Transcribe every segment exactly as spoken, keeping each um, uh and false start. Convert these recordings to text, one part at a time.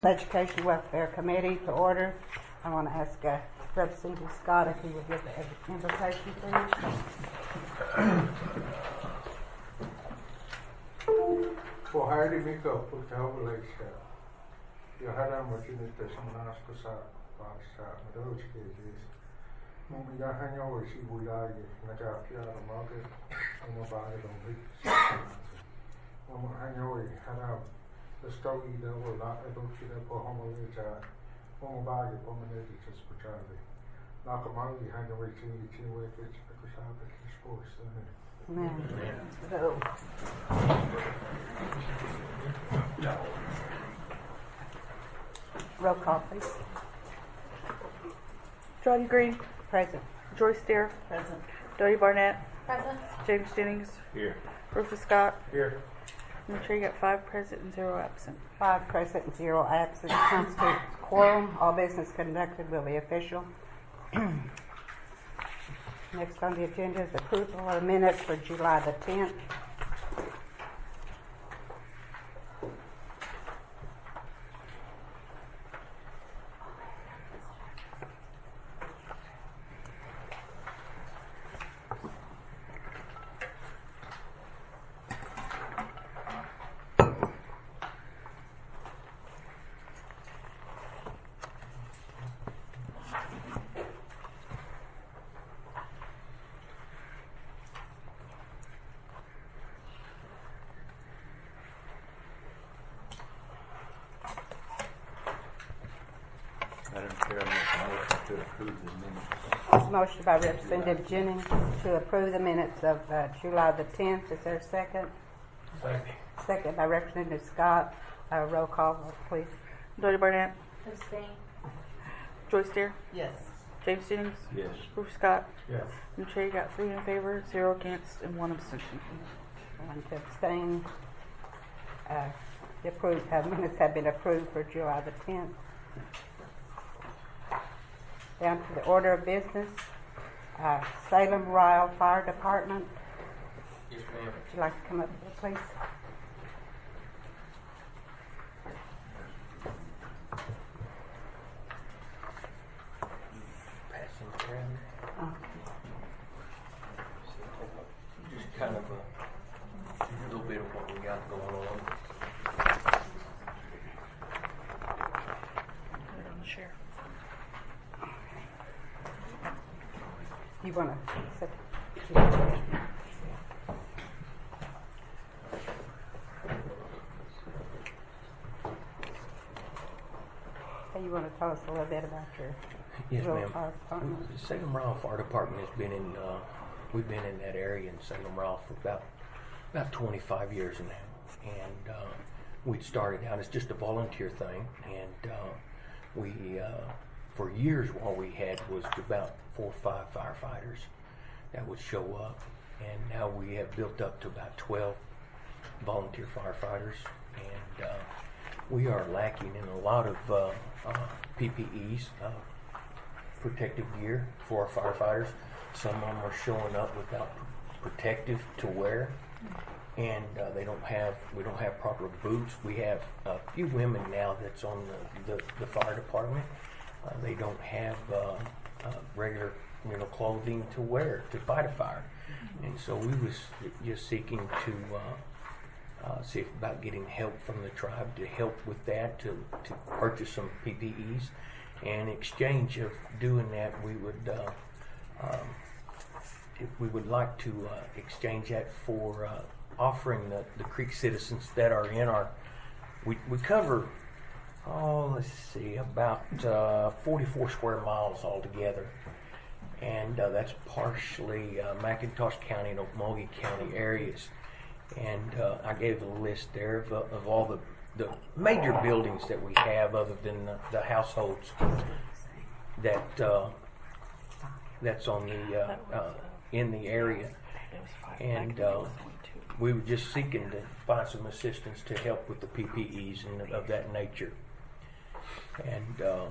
Education Welfare Committee to order. I want to ask uh, Representative Scott if he would give the invitation, please. Pohari Mika Putawalasha. Yahara Machinita Samanasta Pasa, Madovski is Mumiyahanya or she would argue, Natapia, Market, and nobody on Rick. Mumahanya Haram. The story that will not able to the Pohomolita, Homobagi, Pominated Specialty. Nakamali had a way to each way which I could have at sports. Amen. So, roll call, please. John Green, Present. Joyce Deere, Present. Dodie Barnett, Present. James Jennings, Here. Rufus Scott. Here. Make sure you got five present and zero absent. Five present and zero absent. Constitutes quorum. All business conducted will be official. Next on the agenda is approval of minutes for July the tenth. Motion by Representative Jennings to approve the minutes of uh, July the tenth. Is there a second? Second. Second by Representative Scott. Uh, roll call, please. Dodie Barnett, Abstain. Joyce Deere, Yes. James Jennings, Yes. Rufus Scott. Yes. Make sure you got three in favor, zero against, and one abstention. One to abstain. Uh, the approved, uh, minutes have been approved for July the tenth. Down to the order of business. Uh, Salem Ryle Fire Department. Yes, ma'am. Would you like to come up here, please? Passing around. Oh. Just kind of a little bit of what we got going on. Put it on the chair. You want to sit? Hey, you want to tell us a little bit about your Yes, rural ma'am. fire department? The Salem Ryle Fire Department has been in, uh, we've been in that area in Salem Ryle for about, about twenty-five years now. And, uh, we started out as just a volunteer thing. And, uh, we, uh, for years all we had was about four or five firefighters that would show up. And now we have built up to about twelve volunteer firefighters. And, uh, we are lacking in a lot of, uh, uh, P P Es, uh, protective gear for our firefighters. Some of them are showing up without protective to wear, and uh, they don't have. We don't have proper boots. We have a few women now that's on the the, the fire department. Uh, they don't have uh, uh, regular, you know, clothing to wear to fight a fire, and so we was just seeking to uh, uh, see if about getting help from the tribe to help with that, to to purchase some P P Es. And in exchange of doing that, we would uh, um, if we would like to uh, exchange that for uh, offering the, the Creek citizens that are in our. We we cover, oh let's see, about uh, forty-four square miles altogether, and uh, that's partially uh, McIntosh County and Okmulgee County areas. And uh, I gave a list there of, uh, of all the the major buildings that we have, other than the, the households that uh, that's on the uh, uh, in the area, and uh, we were just seeking to find some assistance to help with the P P Es and of that nature. And um,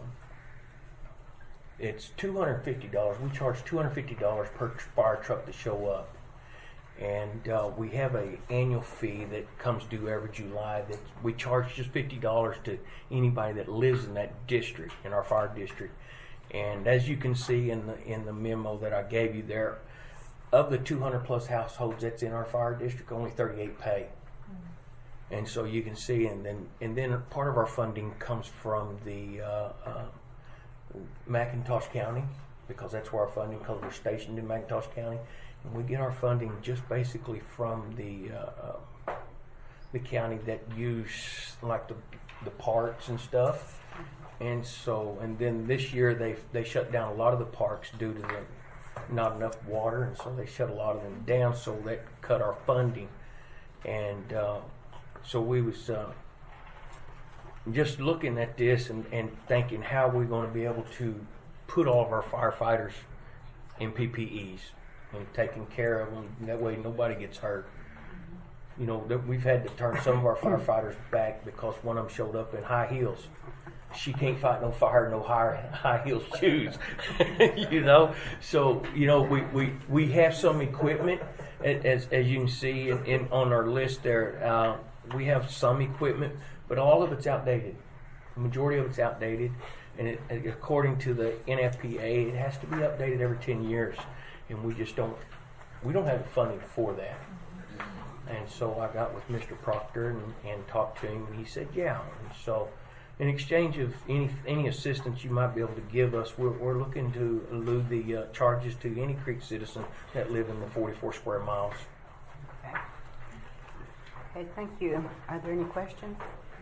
it's two hundred fifty dollars. We charge two hundred fifty dollars per fire truck to show up. And uh, we have a annual fee that comes due every July that we charge just fifty dollars to anybody that lives in that district, in our fire district. And as you can see in the in the memo that I gave you there, of the two hundred plus households that's in our fire district, only thirty-eight pay. Mm-hmm. And so you can see, and then and then part of our funding comes from the uh, uh, McIntosh County, because that's where our funding comes. We're stationed in McIntosh County, and we get our funding just basically from the uh, uh, the county that use like the the parks and stuff. And so, and then this year they they shut down a lot of the parks due to the not enough water, and so they shut a lot of them down. So that cut our funding, and uh, so we was uh, just looking at this and, and thinking how we're going to be able to put all of our firefighters in P P Es and taking care of them. That way nobody gets hurt. You know, that we've had to turn some of our firefighters back because one of them showed up in high heels. She can't fight no fire, no high high heel shoes. You know, so you know we, we, we have some equipment, as as you can see in, in on our list there. Uh, we have some equipment, but all of it's outdated. The majority of it's outdated, and it, according to the N F P A, it has to be updated every ten years, and we just don't we don't have the funding for that. And so I got with Mister Proctor and, and talked to him, and he said, yeah. And so, in exchange of any any assistance you might be able to give us, we're, we're looking to elude the uh, charges to any Creek citizen that live in the forty-four square miles. Okay. Okay, thank you. Are there any questions?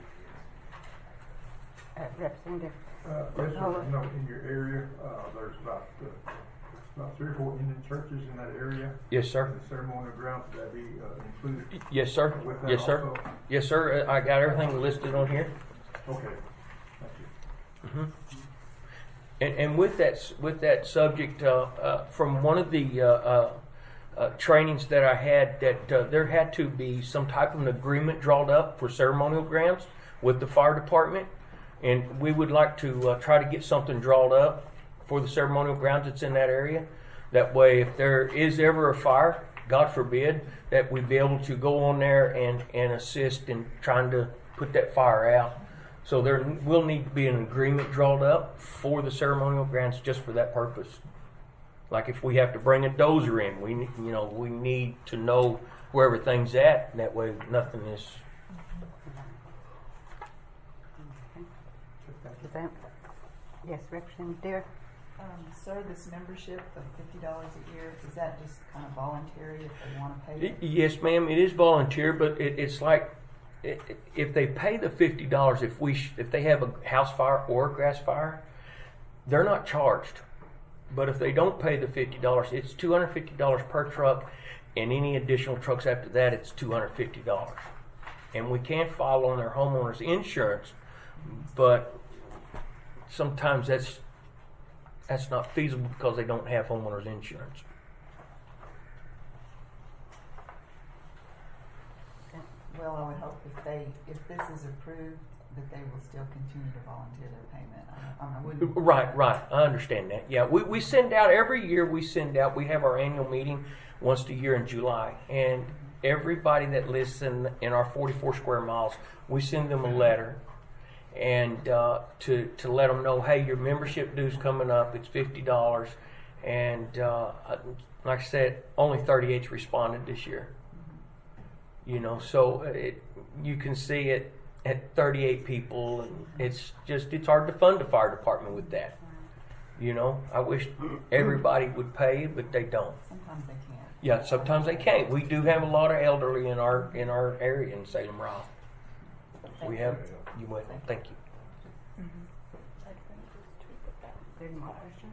Uh, Representative? Uh, yes, sir. You know, in your area, uh, there's about, uh, about three or four Indian churches in that area. Yes, sir. The ceremonial grounds, would that be uh, included? Yes, sir. With that Yes, sir. also? Yes, sir. I got everything listed on here. Okay, thank you. Mm-hmm. And, and with that with that subject, uh, uh, from one of the uh, uh, uh, trainings that I had, that uh, there had to be some type of an agreement drawn up for ceremonial grounds with the fire department, and we would like to uh, try to get something drawn up for the ceremonial grounds that's in that area. That way, if there is ever a fire, God forbid, that we'd be able to go on there and, and assist in trying to put that fire out. So there will need to be an agreement drawn up for the ceremonial grounds just for that purpose. Like if we have to bring a dozer in, we you know we need to know where everything's at. That way, nothing is. Is that- Yes, Representative Deere? Um, sir, this membership of fifty dollars a year, is that just kind of voluntary if they want to pay it? Yes, ma'am. It is volunteer, but it, it's like it, if they pay the fifty dollars, if we sh- if they have a house fire or a grass fire, they're not charged. But if they don't pay the fifty dollars, it's two hundred fifty dollars per truck, and any additional trucks after that, it's two hundred fifty dollars. And we can file on their homeowner's insurance, but sometimes that's that's not feasible because they don't have homeowner's insurance. Well, I would hope if they, if this is approved, that they will still continue to volunteer their payment. I, I wouldn't. Right, right. I understand that. Yeah, we, we send out every year. We send out. We have our annual meeting once a year in July, and everybody that lives in in our forty-four square miles, we send them a letter, and uh, to to let them know, hey, your membership due's coming up. It's fifty dollars, and uh, like I said, only thirty-eight responded this year. You know, so it you can see it at thirty-eight people, and it's just it's hard to fund the fire department with that. You know, I wish everybody would pay, but they don't. Sometimes they can't. Yeah, sometimes they can't. We do have a lot of elderly in our in our area in Salem Raleigh. We have you went. Thank you. Any more questions?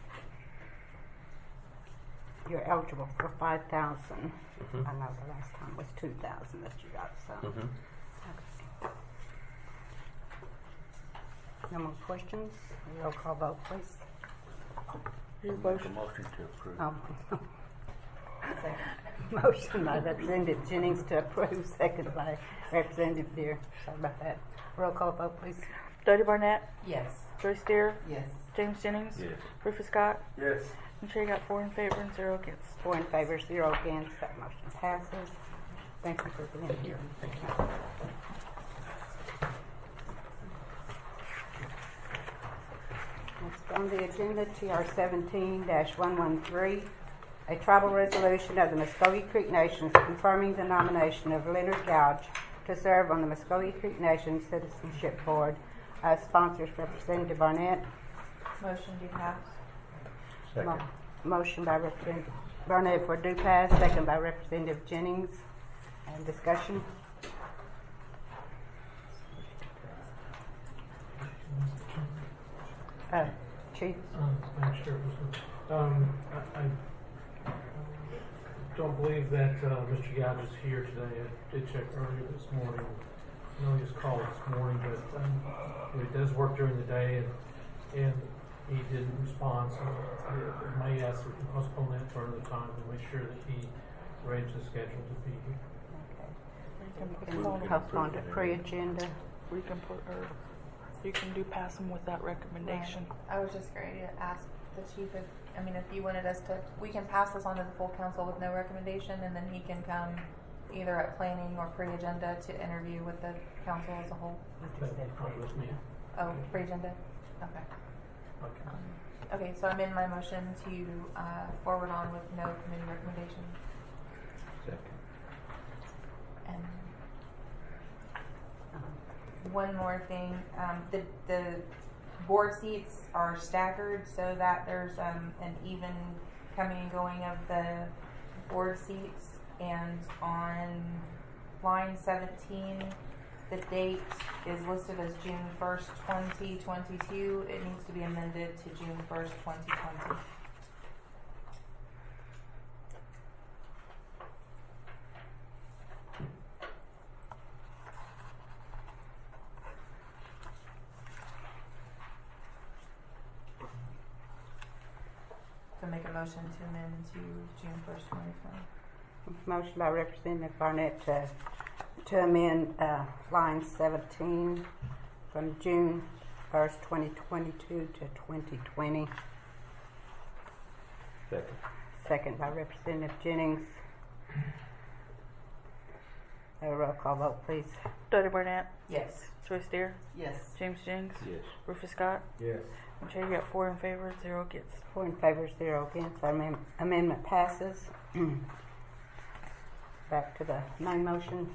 You're eligible for five thousand. Mhm. I know the last time was two thousand that you got, so. Mhm. Okay. No more questions? Roll call vote, please. Your motion. Motion to approve. Oh. Second. Motion by Representative Jennings to approve, second by Representative Deere. Sorry about that. Roll call vote, please. Dodie Barnett, Yes. Joyce Deere, Yes. James Jennings, Yes. Rufus Scott, Yes. I'm sure you got four in favor and zero against. Four in favor, zero against. That motion passes. Thank you for being here. Thank you. Next on the agenda, T R seventeen one one three, a tribal resolution of the Muskogee Creek Nation confirming the nomination of Leonard Gouge to serve on the Muskogee Creek Nation Citizenship Board. Uh, sponsors Representative Barnett. Motion to pass. Mo- motion by Representative Barnett for due pass, second by Representative Jennings. And discussion. Uh, Chief. Um, Madam Chairperson, um, I, I don't believe that, uh, Mister Gouge is here today. I did check earlier this morning. I know he was called this morning, but, um, he does work during the day and, and he didn't respond, so I may ask if we can postpone that for another time to make sure that he arranges the schedule to be here. We can postpone to pre-agenda. We can put, or you can do pass them with that recommendation. I was just going to ask the chief if, I mean, if you wanted us to, we can pass this on to the full council with no recommendation, and then he can come either at planning or pre-agenda to interview with the council as a whole. That's fine with me. Oh, pre-agenda? Okay. Okay. Um, okay, so I'm in my motion to uh, forward on with no committee recommendation. Second. And one more thing, um, the, the board seats are staggered so that there's um, an even coming and going of the board seats. And on line seventeen, the date is listed as June first, twenty twenty-two. It needs to be amended to June first, twenty twenty. So make a motion to amend to June first, twenty twenty. Motion by Representative Barnett to, to amend uh, line seventeen from June first, twenty twenty-two to twenty twenty. Second. Second by Representative Jennings. Have a roll call vote, please. Dodie Barnett, Yes. Joyce Deer, Yes. James Jennings, Yes. Rufus Scott. Yes. I'm sure you got four in favor, zero against. Four in favor, zero against. Our amem- amendment passes. Back to the main motion.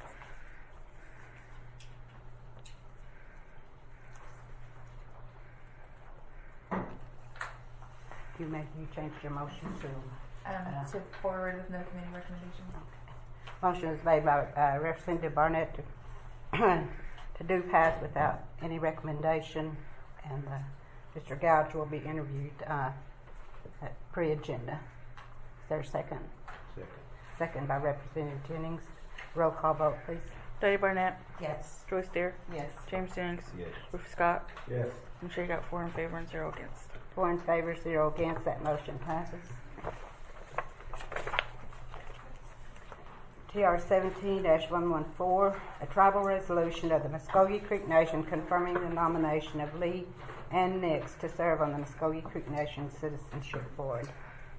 You made, you changed your motion to, Um, to forward with no committee recommendation. motion is made by uh, Representative Barnett to, to do pass without any recommendation, and uh, Mister Gouge will be interviewed uh, at pre-agenda. Is there a second? Second. Second by Representative Jennings. Roll call vote, please. Dodie Barnett, Yes. Joyce Deer, Yes. James Jennings, Yes. Rufus Scott. Yes. I'm sure you got four in favor and zero against. Four in favor, zero against. That motion passes. T R seventeen one one four, a tribal resolution of the Muskogee Creek Nation confirming the nomination of Lee and Nix to serve on the Muskogee Creek Nation Citizenship Board.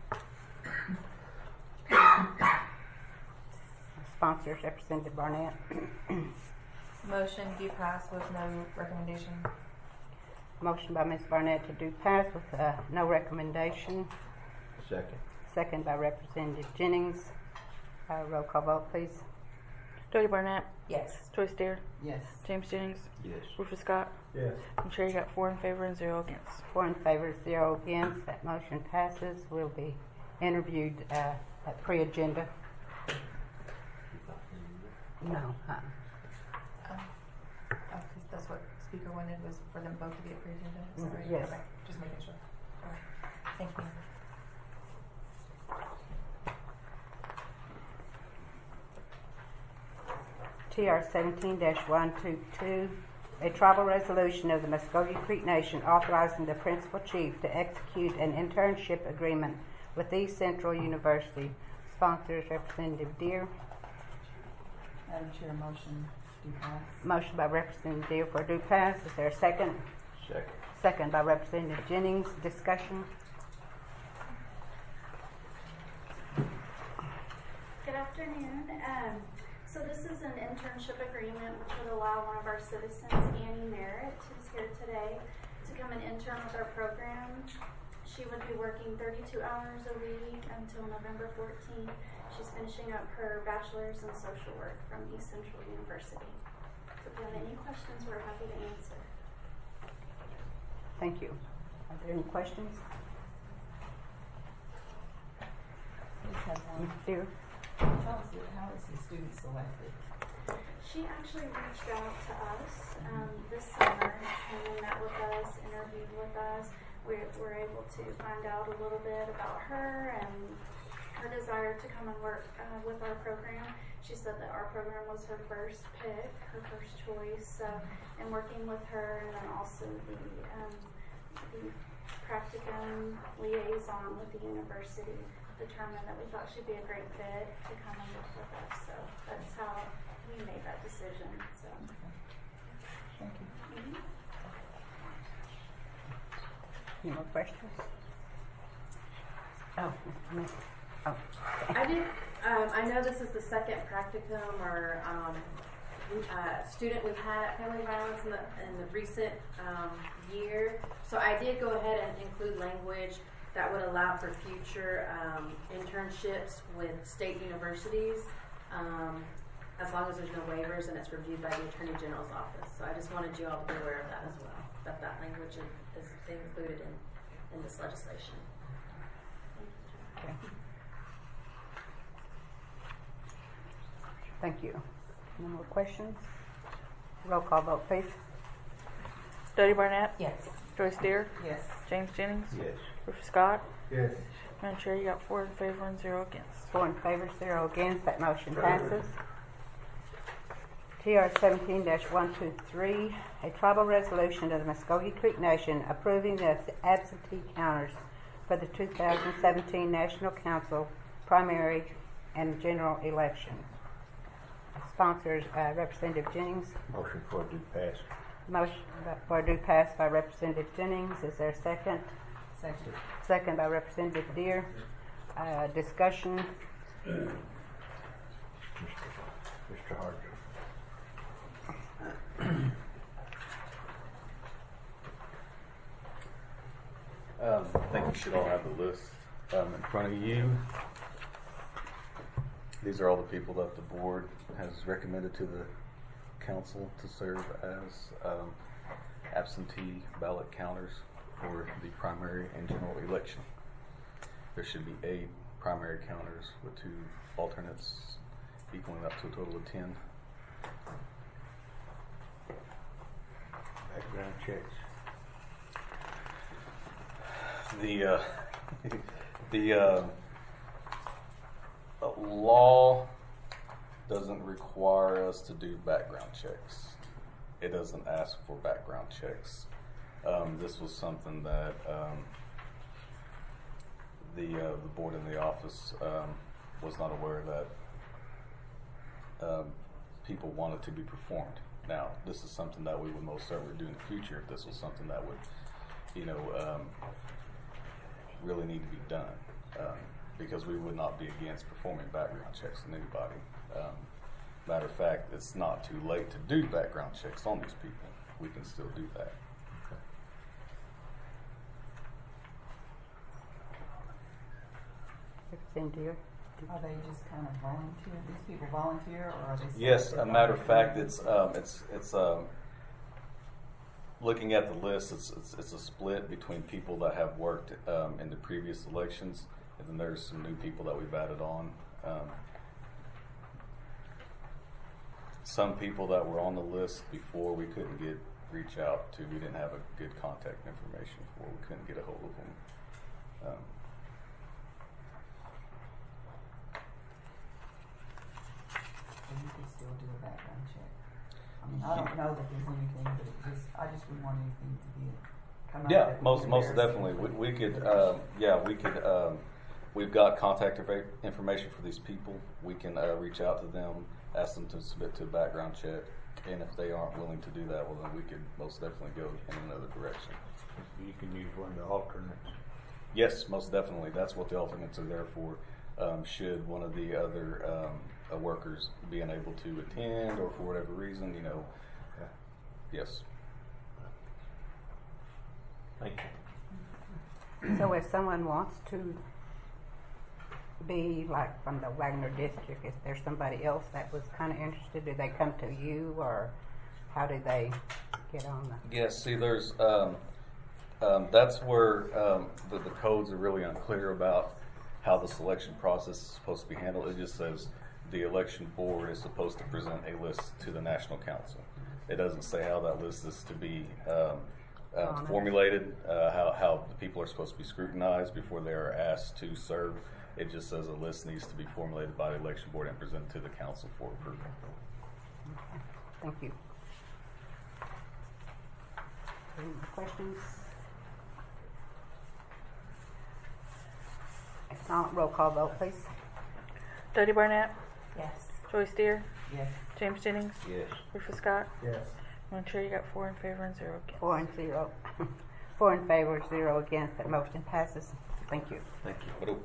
Sponsors Representative Barnett. Motion do pass with no recommendation. Motion by Miz Barnett to do pass with uh, no recommendation. Second. Second by Representative Jennings. Uh, roll call vote, please. Dodie Barnett, Yes. Joyce Deer, Yes. James Jennings, Yes. Rufus Scott. Yes. I'm sure you got four in favor and zero against. Four in favor, zero against. That motion passes. Will be interviewed uh, at pre-agenda. No. Uh, Um, oh, 'cause that's what Speaker wanted, was for them both to be at pre-agenda. Is that Mhm, right? yes. Okay, just making sure. Okay. Thank you. T R seventeen one two two, a tribal resolution of the Muskogee Creek Nation authorizing the principal chief to execute an internship agreement with East Central University. Sponsors Representative Deer. Madam Chair, motion to pass. Motion by Representative Deer for due pass. Is there a second? Second. Second by Representative Jennings. Discussion. afternoon. Um, so this is an internship agreement which would allow one of our citizens, Annie Merritt, who's here today, to come and intern with our program. She would be working thirty-two hours a week until November fourteenth. She's finishing up her bachelor's in social work from East Central University. So if you have any questions, we're happy to answer. Thank you. Are there any questions? Just have one. Miz Deere? How is it, how is the student selected? She actually reached out to us um, this summer and then met with us, interviewed with us. We were able to find out a little bit about her and her desire to come and work uh, with our program. She said that our program was her first pick, her first choice. So, in working with her, and then also the um, the practicum liaison with the university, determined that we thought she'd be a great fit to come and work with us. So that's how we made that decision. So, Thank you. mhm. Any more questions? Oh, Miz- oh. I did. Um, I know this is the second practicum or um, uh, student we've had at Family Violence in the, in the recent um, year. So I did go ahead and include language that would allow for future um, internships with state universities, um, as long as there's no waivers and it's reviewed by the Attorney General's office. So I just wanted you all to be aware of that as well, that that language is, is included in, in this legislation. Okay. Thank you. No more questions? Roll call vote, please. Dottie Barnett, Yes. Joyce Deere, Yes. James Jennings, Yes. Rufus Scott. Yes. Madam Chair, you got four in favor and zero against. Four in favor, zero against. That motion passes. T R seventeen one two three, a tribal resolution of the Muskogee Creek Nation approving the absentee counters for the two thousand seventeen National Council primary and general election. Sponsors, uh, Representative Jennings. Motion for due pass. Motion for due pass by Representative Jennings. Is there a second? Second. Second by Representative Deere. Uh, discussion. Mister Harger. Um, I think you should all have the list um, in front of you. These are all the people that the board has recommended to the council to serve as um, absentee ballot counters for the primary and general election. There should be eight primary counters with two alternates equaling up to a total of ten. Background checks. The uh, the uh, law doesn't require us to do background checks. It doesn't ask for background checks. Um, this was something that um, the uh, the board in the office um, was not aware that um, people wanted to be performed. Now, this is something that we would most certainly do in the future if this was something that would, you know, um, really need to be done. Um, because we would not be against performing background checks on anybody. Um, matter of fact, it's not too late to do background checks on these people. We can still do that. Representative Deere. Are they just kind of volunteer? These people volunteer, or are they? Yes, selected a by matter the of fact, community? it's um, it's it's um, looking at the list. It's, it's it's a split between people that have worked um, in the previous elections, and then there's some new people that we've added on. Um, some people that were on the list before we couldn't get reach out to. We didn't have a good contact information for. We couldn't get a hold of them. Um, So you could still do a background check. I mean, I don't know that there's anything, but it just, I just wouldn't want anything to be come out. Yeah, that would most be most embarrassing. definitely. We, we could, um, yeah, we could. Um, we've got contact infa- information for these people. We can uh, reach out to them, ask them to submit to a background check, and if they aren't willing to do that, well, then we could most definitely go in another direction. You can use one of the alternates. Yes, most definitely. That's what the alternates are there for. um, should one of the other um, uh, workers be unable to attend or for whatever reason, you know. Yes. Thank you. So if someone wants to be like from the Wagner district, is there somebody else that was kind of interested? Do they come to you, or how do they get on the? Yes, see, there's, um, um, that's where um, the, the codes are really unclear about how the selection process is supposed to be handled. It just says the election board is supposed to present a list to the National Council. It doesn't say how that list is to be um, uh, formulated, uh, how, how the people are supposed to be scrutinized before they are asked to serve. It just says a list needs to be formulated by the election board and presented to the council for approval. Okay. Thank you. Any more questions? If not, roll call vote, please. Dodie Barnett, Yes. Joyce Deer, Yes. James Jennings, Yes. Rufus Scott. Yes. I'm sure you got four in favor and zero against. Four and zero. Four in favor, zero against. That motion passes. Thank you. Thank you. But,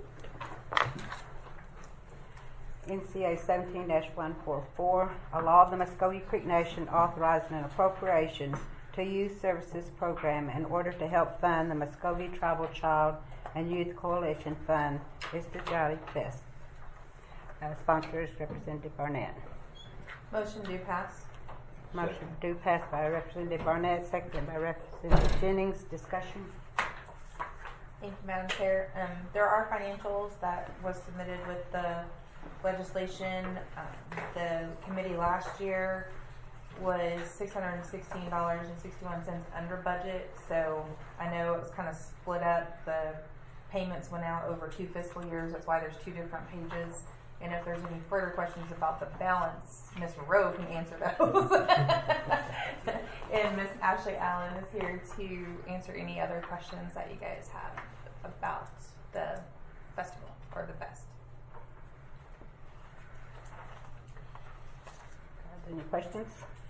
N C A seventeen dash one forty-four, a law of the Muskogee Creek Nation authorizing an appropriation to Youth Services Program in order to help fund the Muskogee Tribal Child and Youth Coalition Fund. Mister Jolly Best. Uh, sponsor is Representative Barnett. Motion do pass. Motion do pass by Representative Barnett, seconded by Representative Jennings. Discussion. Thank you, Madam Chair. Um, there are financials that was submitted with the legislation. Um, the committee last year was six hundred sixteen dollars and sixty-one cents under budget. So I know it was kind of split up. The payments went out over two fiscal years. That's why there's two different pages. And if there's any further questions about the balance, Miz Rowe can answer those. And Miz Ashley Allen is here to answer any other questions that you guys have about the festival or the fest. Any questions?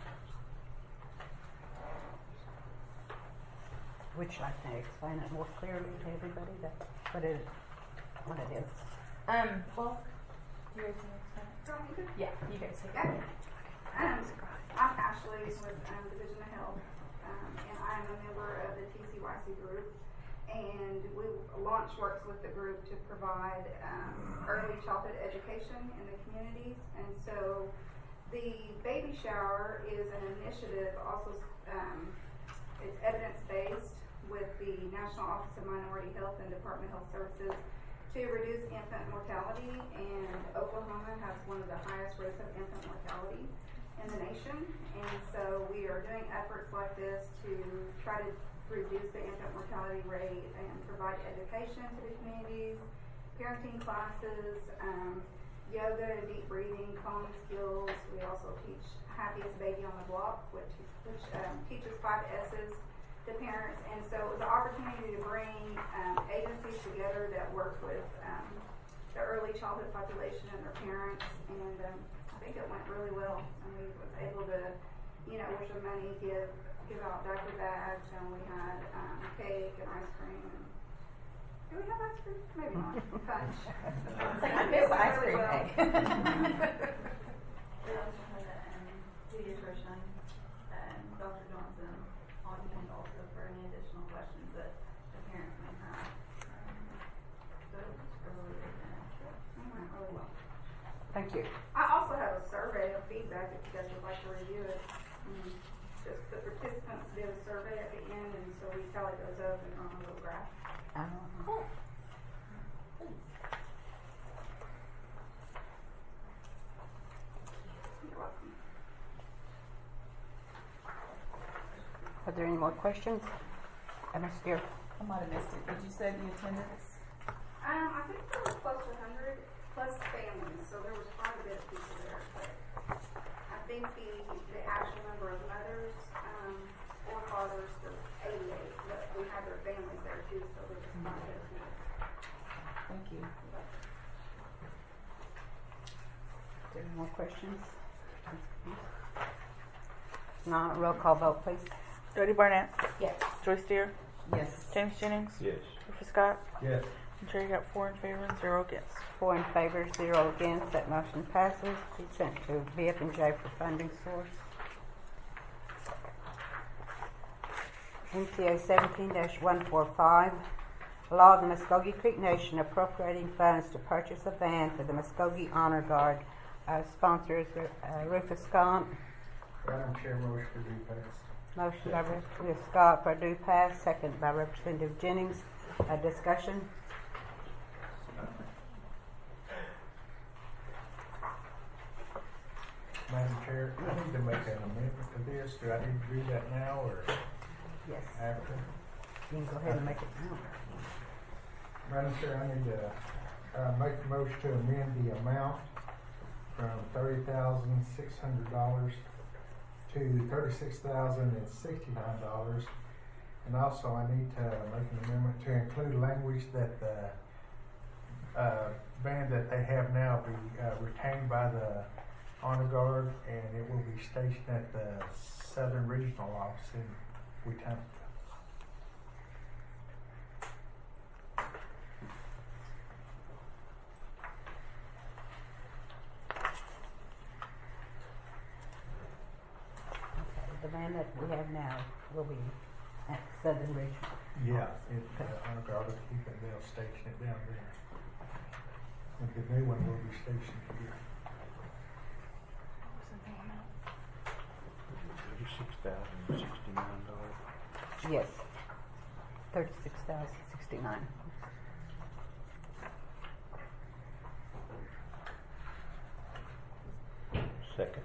Would you like to explain it more clearly to everybody that what it what it is? Um, well, you guys want to explain it? Yeah, you guys take it. Um, I'm Ashley with um, Division of Health, um, and I'm a member of the T C Y C group. And we Launch works with the group to provide um, early childhood education in the communities. And so the baby shower is an initiative, also um, it's evidence-based with the National Office of Minority Health and Department of Health Services to reduce infant mortality. And Oklahoma has one of the highest rates of infant mortality in the nation. And so we are doing efforts like this to try to reduce the infant mortality rate and provide education to the communities, parenting classes, um, yoga and deep breathing, calming skills. We also teach Happiest Baby on the Block, which, which um, teaches five S's to parents. And so it was an opportunity to bring um, agencies together that work with um, the early childhood population and their parents. And um, I think it went really well. And we was able to, you know, with some money, give give out diaper bags, and we had um, cake and ice cream. And do we have ice cream? Maybe not. Punch. It's like, I miss ice cream day. We also had a um, pediatrician, um, Doctor Johnson, on hand also for any additional questions that the parents may have. Um, so it was a really good finish. It went really well. Thank you. I also have a survey of feedback if you guys would like to review it. Um, just the participants did a survey at the end, and so we tallied those up and on a little graph. Uh, Cool. You're welcome. Are there any more questions? Uh, Miz Deer. I might have missed it. Did you say the attendance? Um, I think there was close to one hundred plus families, so there was quite a bit of people there. But I think the the actual number of mothers um, or fathers was eighty-eight, but we had their families there too, so there was quite a bit of people. Thank you. Are there any more questions? No, roll call vote, please. Dodie Barnett, Yes. Joyce Deer, Yes. James Jennings, Yes. Rufus Scott, Yes. Chair, you got four in favor and zero against. Four in favor, zero against. That motion passes. Be sent to B F and J for funding source. N C A seventeen one forty-five, law of the Muskogee Creek Nation appropriating funds to purchase a van for the Muskogee Honor Guard. Uh, sponsors uh, Rufus Scott. Madam Chair, motion to do pass. Motion by Representative Scott for due pass, second by Representative Jennings. Uh, discussion. Madam Chair, I need to make an amendment to this. Do I need to do that now or Yes. after? You can go ahead and make it now. Madam Chair, I need to uh, make a motion to amend the amount from thirty thousand six hundred dollars to thirty-six thousand and sixty-nine dollars. And also I need to make an amendment to include language that the uh, band that they have now be uh, retained by the Honor Guard, and it will be stationed at the Southern Regional Office in Wetumpka. The van that we have now will be at Southern Regional. Yeah, it, uh, Honor Guard will keep it, they'll station it down there. And the new one will be stationed here. Thirty-six thousand sixty-nine dollars. Yes. Thirty-six thousand sixty-nine. Second.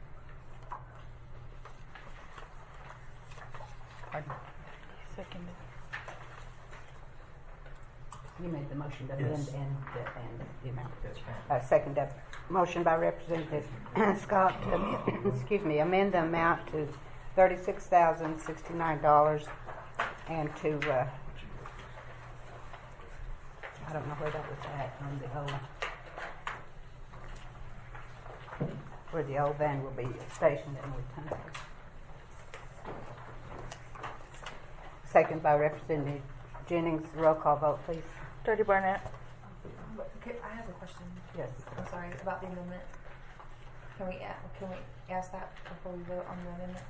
Pardon? Seconded. You made the motion to amend Yes. and the, and the amount. That's fine. Uh, second up, motion by Representative Scott to, excuse me, amend the amount to thirty-six thousand sixty-nine dollars and to, uh, I don't know where that was at on the old, where the old van will be stationed in Wetumpka. Second by Representative Jennings. Roll call vote, please. Jody Barnett. But could- I have a question. Yes. I'm sorry about the amendment. Can we a- can we ask that before we vote on the amendment?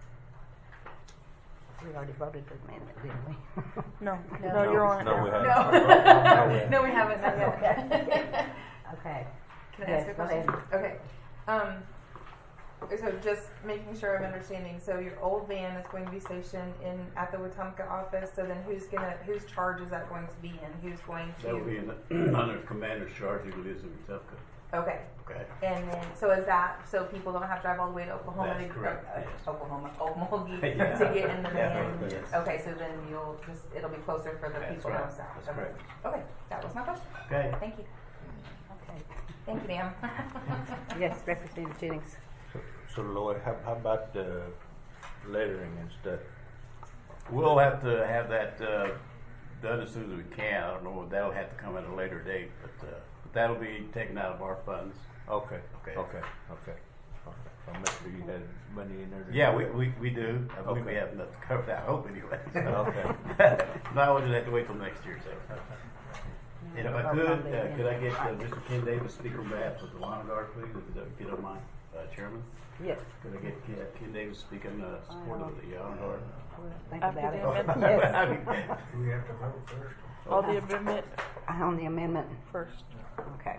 We already voted to amend it, didn't we? No, No. no, you're on it No, now. we haven't. No, no, we haven't. Not yet. Okay. Can I Yes, ask a go question? ahead. Okay. Um, so just making sure I'm understanding. So your old van is going to be stationed in at the Wetumpka office. So then who's gonna whose charge is that going to be in? Who's going to? That would be in, under commander's charge who lives in Wetumpka. Okay. Okay. And then, so is that so people don't have to drive all the way to Oklahoma That's to correct, uh, yes. Oklahoma, Oklahoma Yeah. to get in the Yeah, van? yes. Okay, so then you'll just it'll be closer for the That's people right. down south. That's okay. correct. Okay, that was my question. Okay. Thank you. Okay. Thank you, ma'am. Yes, Representative Jennings. So, so Lloyd, how, how about the lettering and stuff? We'll have to have that uh, done as soon as we can. I don't know, that'll have to come at a later date, but, uh, but that'll be taken out of our funds. Okay, Okay. okay, okay. Okay. I'll make sure you had money in there. to Yeah, do we, it. we, we do. I believe we Okay. have enough to cover that, I hope anyway. Okay. No, we'll just have to wait till next year, so. And if I could, uh, could I get uh, Mister Ken Davis, Speaker on behalf of the Honor Guard, please, if you don't- if you don't mind, uh, Chairman? Yes. Could I get Ken, Ken Davis speaking uh, support of the Honor Guard? Think After about the it. amendment? Yes. Do we have to vote first? All the amendment On the amendment. first. Okay.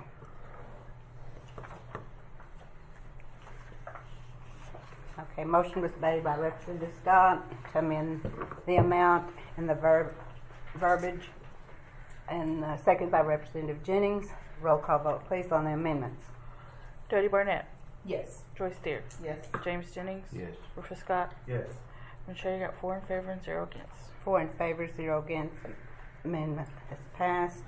Okay, motion was made by Representative Scott to amend the amount and the verb, verbiage, and uh, second by Representative Jennings. Roll call vote, please, on the amendments. Jody Barnett. Yes. Joyce Deer. Yes. James Jennings. Yes. Rufus Scott. Yes. And Chair, you got four in favor and zero against. Four in favor, zero against. Amendment is passed.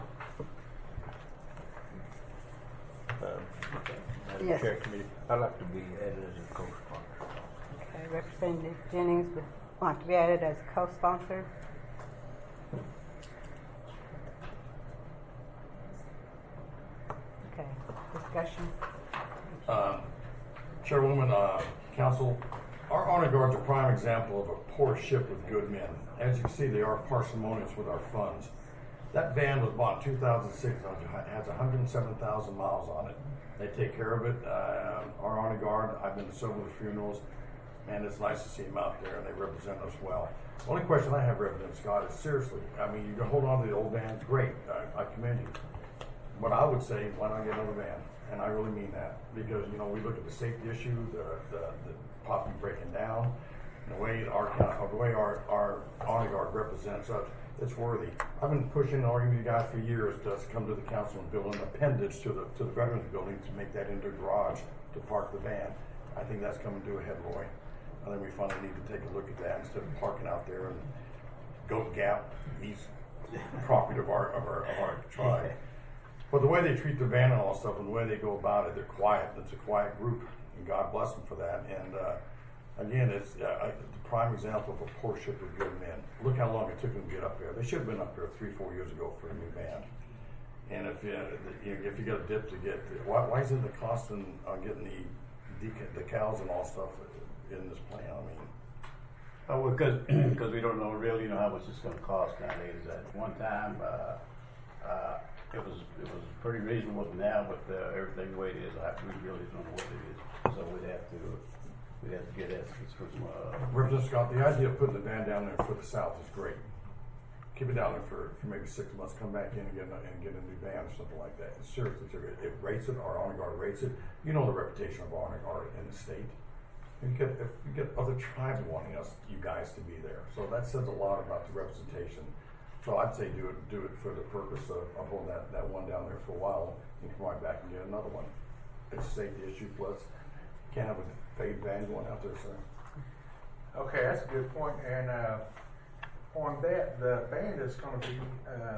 Uh, Madam Yes. Chair Committee, I'd like to be added as a co-sponsor. Okay, Representative Jennings would want to be added as a co-sponsor. Okay, discussion. Uh, Chairwoman, uh, Council, our honor guard's a prime example of a poor ship with good men. As you can see, they are parsimonious with our funds. That van was bought in two thousand six, it has one hundred seven thousand miles on it. They take care of it. Uh, our honor guard, I've been to several funerals, and it's nice to see them out there, and they represent us well. The only question I have, Representative Scott, is seriously, I mean, you can hold on to the old vans, great, I, I commend you. But I would say, why not get another van? And I really mean that, because, you know, we look at the safety issue, the, the, the property breaking down, the way our, the way our, our honor guard represents us, it's worthy. I've been pushing and arguing with you guys for years to come to the council and build an appendage to the to the veterans building to make that into a garage to park the van. I think that's coming to a head, Roy. I think we finally need to take a look at that instead of parking out there and Goat Gap, east property of our of our of our tribe. But the way they treat the van and all that stuff, and the way they go about it, they're quiet. It's a quiet group, and God bless them for that. And uh, again, it's uh, the prime example of a poor ship of good men. Look how long it took them to get up there. They should have been up there three, four years ago for a new van. And if you, if you get a dip to get, why, why isn't the cost on uh, getting the deca- decals and all stuff in this plan? I mean, oh, because because we don't know really, you know, how much it's going to cost nowadays. At one time, uh, uh, it was it was pretty reasonable now, but uh, everything the way it is, I, we really don't know what it is. So we'd have to we'd have to get estimates from. Uh, Representative Scott, the idea of putting the van down there for the south is great. Keep it down there for, for maybe six months, come back in and get, a, and get a new van or something like that. It's seriously, seriously, it rates it, our honor guard rates it. You know the reputation of our honor guard in the state. You get, if you get other tribes wanting us, you guys to be there. So that says a lot about the representation. So I'd say do it, do it for the purpose of, of holding that, that one down there for a while and come right back and get another one. It's a safety issue, plus can't have a fade van going out there, sir. Okay, that's a good point. And uh, on that, the band is going to be uh,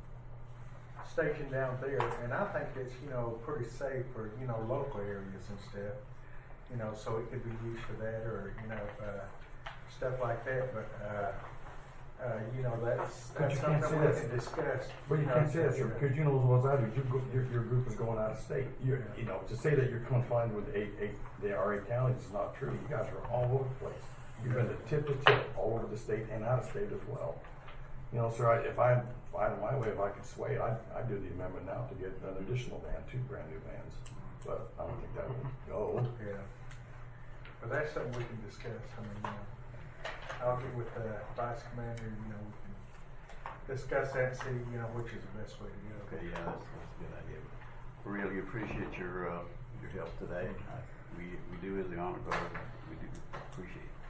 stationed down there, and I think it's, you know, pretty safe for, you know, local areas and stuff. You know, so it could be used for that, or, you know, uh, stuff like that. But uh, uh, you know, that's But that's you can't something say we that. can discuss. But you know, can't say that, so, sir, because you know as well as I do, you, go- your, your group is going out of state. You, you know, to say that you're confined with eight, eight, there are eight counties is not true. You guys are all over the place. You've been to tip to tip all over the state and out of state as well. You know, sir, I, if I, if I had my way, if I could sway it, I'd, I'd do the amendment now to get an additional van, two brand new vans. But I don't think that would go. Yeah. But that's something we can discuss. I mean, you know, I'll get with the vice commander, you know, we can discuss that and see, you know, which is the best way to go. Okay, yeah, that's, that's a good idea. We really appreciate your uh, your help today. I, we we do as the honor guard. We do appreciate it.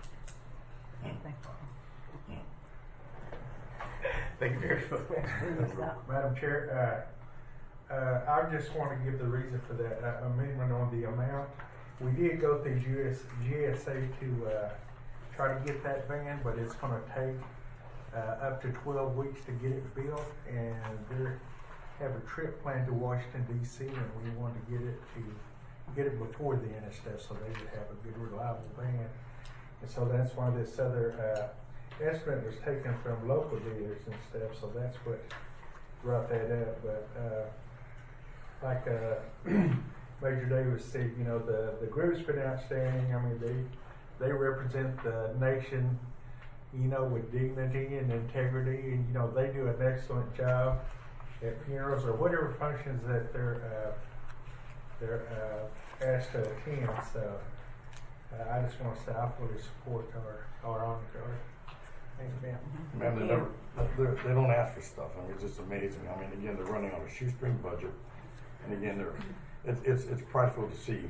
Thank you very much. Madam Chair, uh, uh, I just want to give the reason for that uh, amendment on the amount. We did go through G S, G S A to uh, try to get that van, but it's going to take uh, up to twelve weeks to get it built, and they have a trip planned to Washington D C, and we want to get it to get it before then and stuff, so they would have a good, reliable van. And so that's why this other uh, estimate was taken from local dealers and stuff, so that's what brought that up. But uh, like uh, Major Davis said, you know, the, the group's been outstanding. I mean, they they represent the nation, you know, with dignity and integrity, and, you know, they do an excellent job at funerals or whatever functions that they're, uh, they're uh, asked to attend. So Uh, I just want to say I fully support our, our honor guard. Thanks, ma'am. Man, they never, they're, they don't ask for stuff. I mean, it's just amazing. I mean, again, they're running on a shoestring budget, and again, they're, it's, it's, it's prideful to see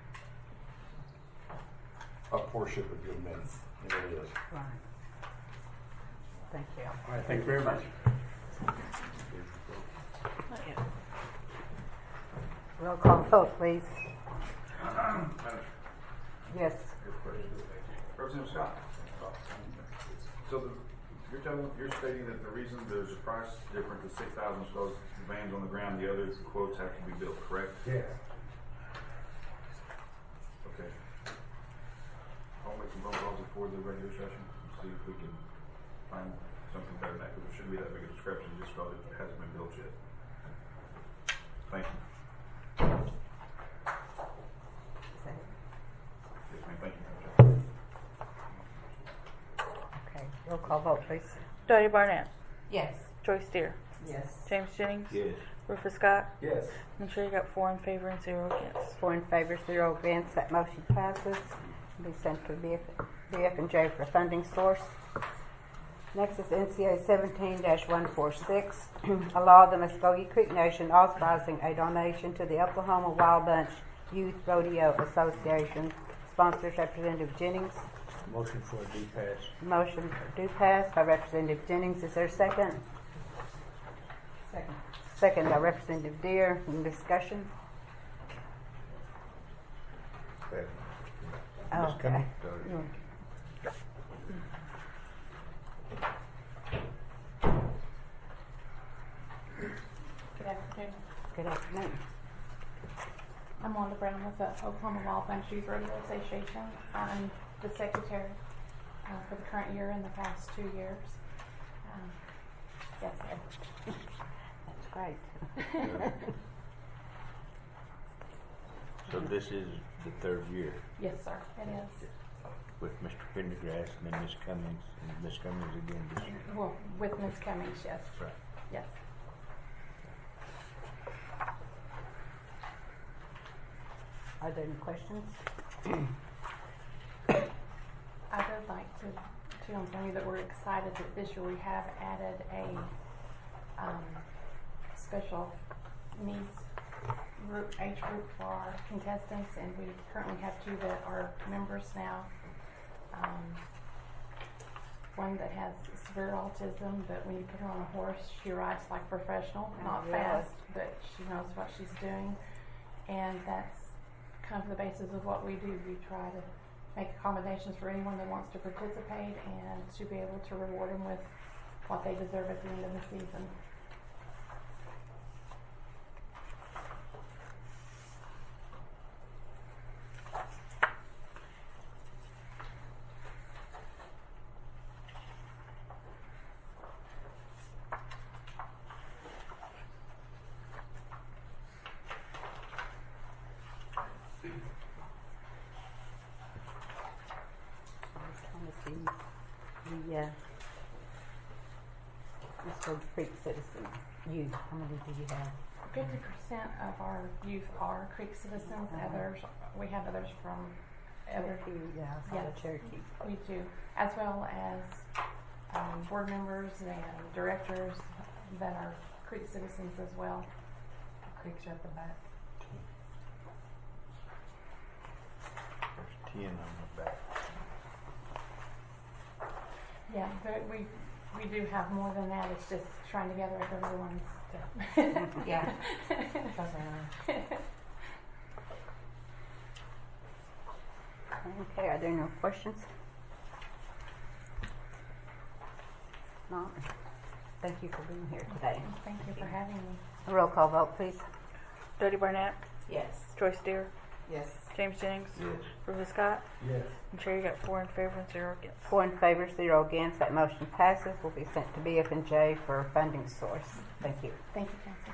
a poor ship of good men. It really is. Right. Thank you. All right, thank you very much. Roll call vote, please. Yes. Representative Scott. So the, you're telling, you're stating that the reason there's a price difference of six thousand is because the van's on the ground, the other quotes have to be built, correct? Yes. Okay. I'll make some phone calls before the regular session, and see if we can find something better than that, because there shouldn't be that big a discrepancy just because it hasn't been built yet. Thank you. Yes, ma'am, thank you, Madam Chair. Okay. Roll call vote, please. Dottie Barnett. Yes. Joyce Deer. Yes. James Jennings? Yes. Rufus Scott? Yes. I'm sure you got four in favor and zero against. Four in favor, zero against. That motion passes. Be sent to B F, B F and J for funding source. Next is N C A seventeen one forty-six, a law of the Muskogee Creek Nation authorizing a donation to the Oklahoma Wild Bunch Youth Rodeo Association. Sponsors Representative Jennings. Motion for a D pass. Motion do pass by Representative Jennings. Is there a second? Second. Second by Representative Deere. Any discussion? Okay. Oh, Miz Cummings? okay. Or- Good afternoon. Good afternoon. I'm Wanda Brown with the Oklahoma Wild Bunch Youth Rodeo Association. I'm the secretary uh, for the current year and the past two years. Um, yes, sir. That's great. So this is the third year Yes, sir, it is. with Mister Pendergrass and then Miz Cummings and Miz Cummings again this year. Well, with Miz Cummings, yes. Right. Yes. Are there any questions? I would like to, to inform you that we're excited that this year we have added a um, special needs group, age group for our contestants, and we currently have two that are members now. Um, one that has severe autism, but when you put her on a horse, she rides like a professional, Oh, not really? fast, but she knows what she's doing, and that's kind of the basis of what we do. We try to make accommodations for anyone that wants to participate and to be able to reward them with what they deserve at the end of the season. The uh, Muskogee Creek Citizen youth, how many do you have? Fifty percent of our youth are Creek citizens. Uh-huh. Others, we have others from other. Cherokee, yeah, I saw the Cherokee. We do, as well as um, board members and directors that are Creek citizens as well. Creeks are at the back. There's ten on the back. Yeah, but we we do have more than that. It's just trying to gather up everyone's stuff. Yeah. Okay, are there no questions? No. Thank you for being here today. Thank you for having me. A roll call vote, please. Jody Barnett? Yes. Joyce Deere? Yes. James Jennings? Yes. Rufus Scott? Yes. I'm sure you got four in favor and zero against. Four in favor, zero against. That motion passes. Will be sent to B F and J for a funding source. Thank you. Thank you, Council.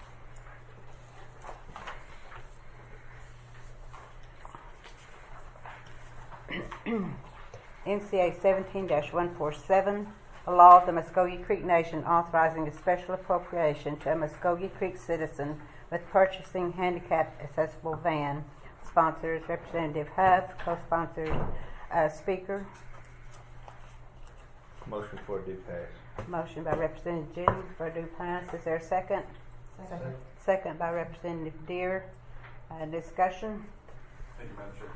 N C A seventeen one forty-seven, a law of the Muskogee Creek Nation authorizing a special appropriation to a Muskogee Creek citizen with purchasing handicap accessible van. Sponsors Representative Huff, co-sponsors uh, Speaker. Motion for a D pass. Motion by Representative Jennings for a due pass. Is there a second? Second. Second by Representative Deere. Uh, discussion? Thank you, Madam Chair.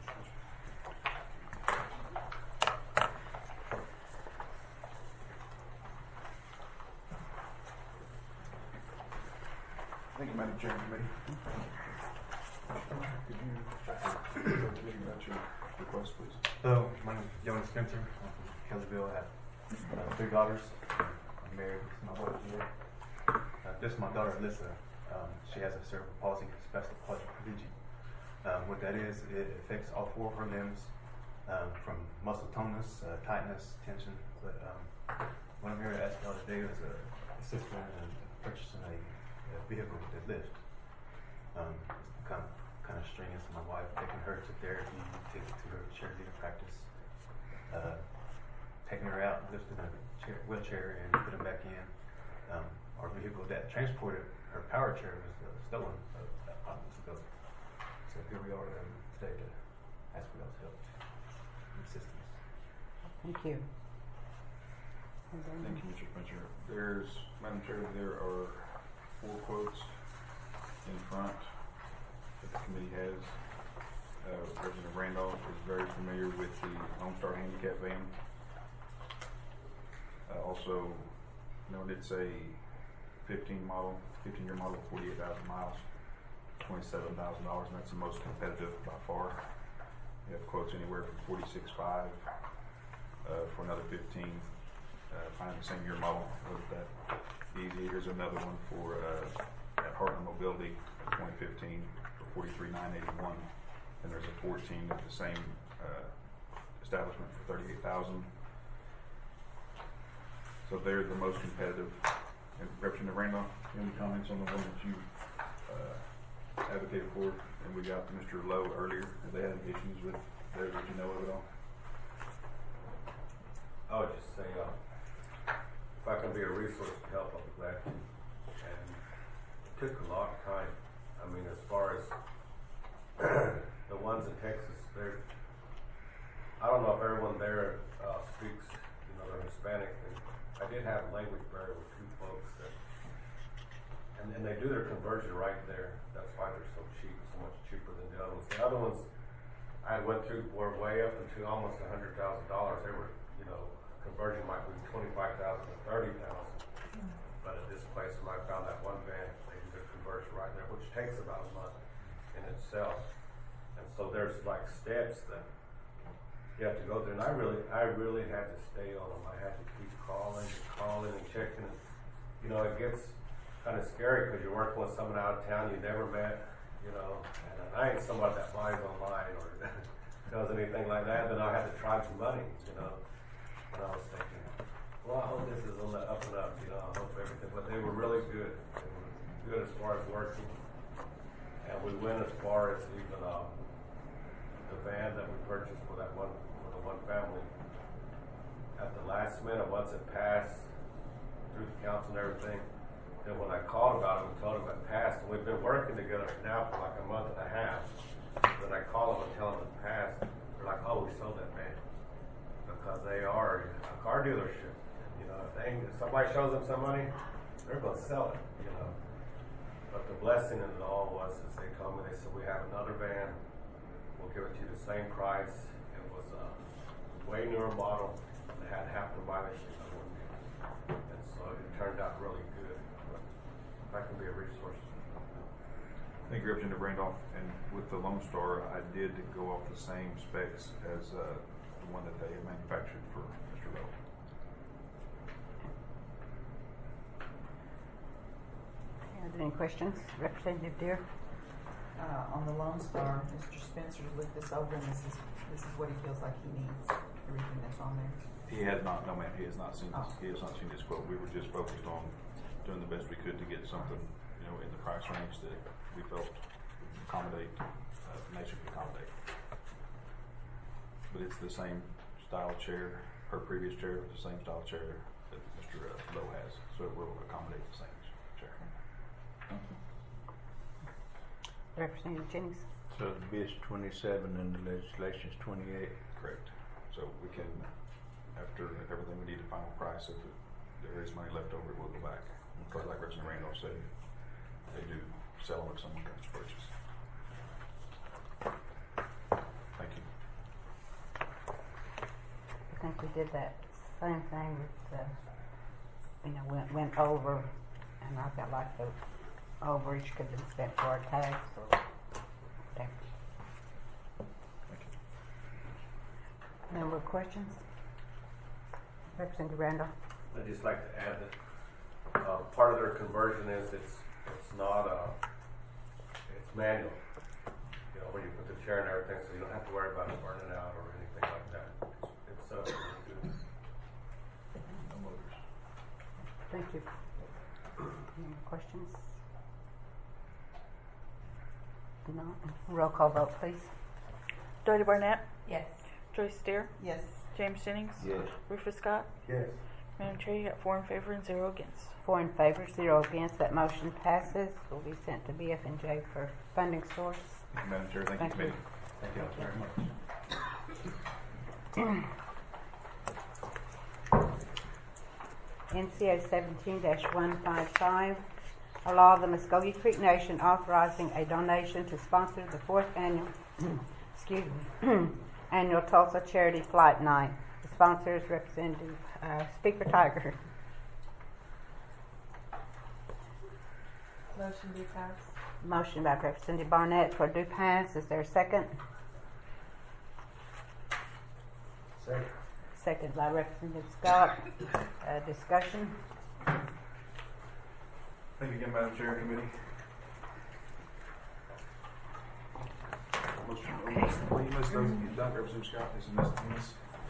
Thank you, Madam Chair and Committee. Could you uh, tell the committee about your request, please? Hello, my name is Jonas Spencer. I'm from Kellyville. I have uh, three daughters. I'm married to my wife here. Uh, this is my daughter Alyssa. Um, she has a cerebral palsy, spastic quadriplegia. Um, what that is, it affects all four of her limbs, um, from muscle tonus, uh, tightness, tension. But um, what I'm here to ask y'all today is a assist her in purchasing a, a vehicle with a lift. Um, it's kind of kind of strenuous. My wife taking her to therapy, taking to her cheerleader practice, uh, taking her out, lifting a chair, wheelchair, and putting back in. Um, our vehicle that transported her power chair was uh, stolen uh, out of this building. So here we are um, today to ask for y'all's help and assistance. Thank you. And then- Thank you, Mister Spencer. There's, Madam Chair, there are four quotes in front that the committee has. Uh, Representative Randolph is very familiar with the Lone Star handicap van. Uh, also, note it's a fifteen model, fifteen year model, forty-eight thousand miles, twenty-seven thousand dollars, and that's the most competitive by far. We have quotes anywhere from forty-six five uh, for another fifteen. Uh, find the same year model with that easy. Here's another one for uh, at Heartland Mobility, twenty fifteen for forty-three nine eighty-one. And there's a fourteen at the same uh, establishment for thirty-eight thousand. So they're the most competitive. And Representative Randolph, any comments on the one that you uh, advocated for? And we got Mister Lowe earlier. Have they had any issues with theirs that you know of at all? I would just say, uh, if I can be a resource to help, I'll be glad to. And it took a lot of time. I mean, as far as the ones in Texas, they're, I don't know if everyone there uh, speaks, you know, they're Hispanic. And I did have a language barrier with two folks that, and, and they do their conversion right there. That's why they're so cheap, so much cheaper than the other ones. The other ones I went through were way up into almost a hundred thousand dollars. They were, you know, conversion might be twenty-five thousand to thirty thousand. But at this place, when I found that one van, they do their conversion right there, which takes about a month in itself. And so there's like steps that you have to go through. And I really, I really had to stay on them. I had to keep calling and calling and checking. And, you know, it gets kind of scary because you're working with someone out of town you never met, you know. And I ain't somebody that buys online or does anything like that. Then I had to try some money, you know. And I was thinking, well, I hope this is on the up and up, you know. I hope everything. But they were really good. They were good as far as working. And we went as far as even um, the van that we purchased for that one, for the one family. At the last minute, once it passed through the council and everything, then when I called about it, we told them it passed. And we've been working together now for like a month and a half. Then I call them and tell them it passed. They're like, oh, we sold that van. Because they are a car dealership. You know, if, they, if somebody shows them some money, they're going to sell it, you know. But the blessing in it all was, is they told me, they said, we have another van. We'll give it to you the same price. It was a way newer model. They had happened to buy this shit. And so it turned out really good. But that can be a resource. Thank you, Representative Randolph. And with the Lone Star, I did go off the same specs as uh, the one that they had manufactured for Mister Lowe. Are there any questions? Representative Deere? Uh, on the Lone Star, Mister Spencer's looked this over, and this is this is what he feels like he needs. Everything that's on there. He has not, no ma'am, he has not seen this, Oh. he has not seen this quote. We were just focused on doing the best we could to get something, you know, in the price range that we felt would accommodate, uh, the nation could accommodate. But it's the same style chair, her previous chair was the same style chair that Mister Lowe has, so it will accommodate the same chair. Representative Jennings? So the bid's twenty-seven and the legislation's twenty-eight. Correct. So we can, after everything, we need a final price. If it, there is money left over, we'll go back. Because like Representative Randolph said, they do sell them if someone comes to purchase. Thank you. I think we did that same thing with the, you know, went, went over, and I felt like the overage could have been spent for our tax or whatever. No more questions? Representative Randolph? I'd just like to add that uh, part of their conversion is it's it's not uh, it's manual. You know, when you put the chair and everything, so you don't have to worry about it burning out or anything like that. It's, it's uh, No motors. Thank you. Any more questions? No. Roll call vote, please. Jody Barnett, Yes. Joyce Steer, Yes. James Jennings, Yes. Rufus Scott, Yes. Madam Chair, you got four in favor and zero against. Four in favor, zero against. That motion passes. Will be sent to B F and J for funding source. Thank you, Madam Chair. Thank, Thank you, you. committee. Thank you all very much. N C O seventeen one fifty-five, a law of the Muskogee Creek Nation authorizing a donation to sponsor the fourth annual, excuse me, annual Tulsa Charity Flight Night. The sponsor is Representative uh, Speaker Tiger. Motion be passed. Motion by Representative Barnett for due pass. Is there a second? Second. Second by Representative Scott. Uh, discussion. Thank you again, Madam Chair and committee. Most, most, well, you missed those if you've done, Representative Scott, is in this, in this.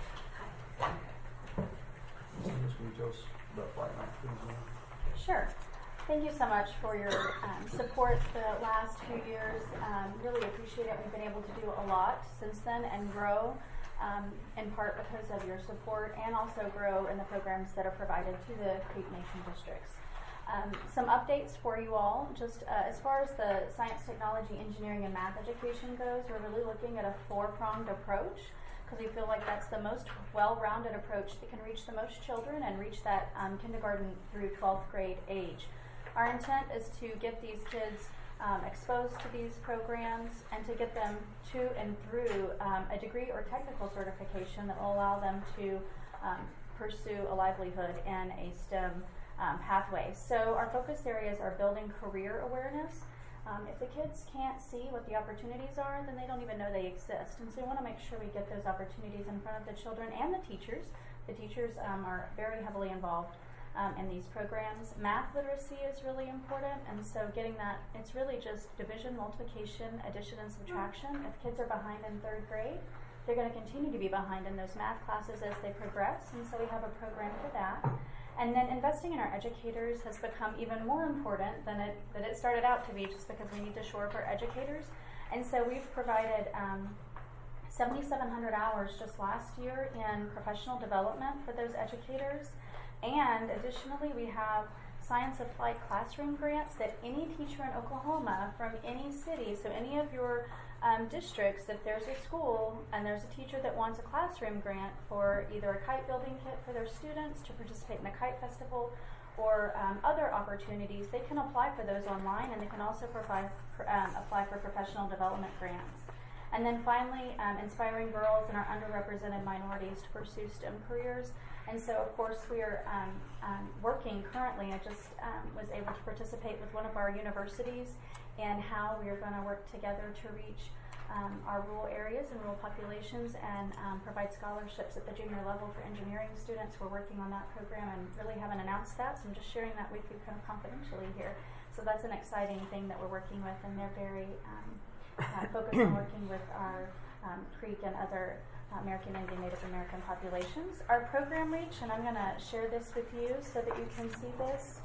So just can you tell us about Flight Night, please? Sure. Thank you so much for your um, support the last few years. Um, really appreciate it. We've been able to do a lot since then and grow, um, in part because of your support, and also grow in the programs that are provided to the Creek Nation districts. Um, some updates for you all. Just uh, as far as the science, technology, engineering, and math education goes, we're really looking at a four-pronged approach, because we feel like that's the most well-rounded approach that can reach the most children and reach that um, kindergarten through twelfth grade age. Our intent is to get these kids um, exposed to these programs and to get them to and through um, a degree or technical certification that will allow them to um, pursue a livelihood in a STEM um, pathway. So our focus areas are building career awareness. Um, if the kids can't see what the opportunities are, then they don't even know they exist. And so we want to make sure we get those opportunities in front of the children and the teachers. The teachers um, are very heavily involved um, in these programs. Math literacy is really important, and so getting that, it's really just division, multiplication, addition, and subtraction. If kids are behind in third grade, they're going to continue to be behind in those math classes as they progress, and so we have a program for that. And then investing in our educators has become even more important than it, than it started out to be, just because we need to shore up our educators. And so we've provided um, seventy-seven hundred hours just last year in professional development for those educators. And additionally, we have Science of Flight classroom grants that any teacher in Oklahoma from any city, so any of your um, districts, if there's a school and there's a teacher that wants a classroom grant for either a kite building kit for their students to participate in the kite festival or um, other opportunities, they can apply for those online, and they can also provide, um, apply for professional development grants. And then finally, um, inspiring girls and our underrepresented minorities to pursue STEM careers. And so, of course, we are um, um, working currently. I just um, was able to participate with one of our universities in how we are going to work together to reach um, our rural areas and rural populations and um, provide scholarships at the junior level for engineering students. We're working on that program and really haven't announced that, so I'm just sharing that with you kind of confidentially here. So that's an exciting thing that we're working with, and they're very um, uh, focused on working with our um, Creek and other American Indian, Native American populations. Our program reach, and I'm going to share this with you so that you can see this.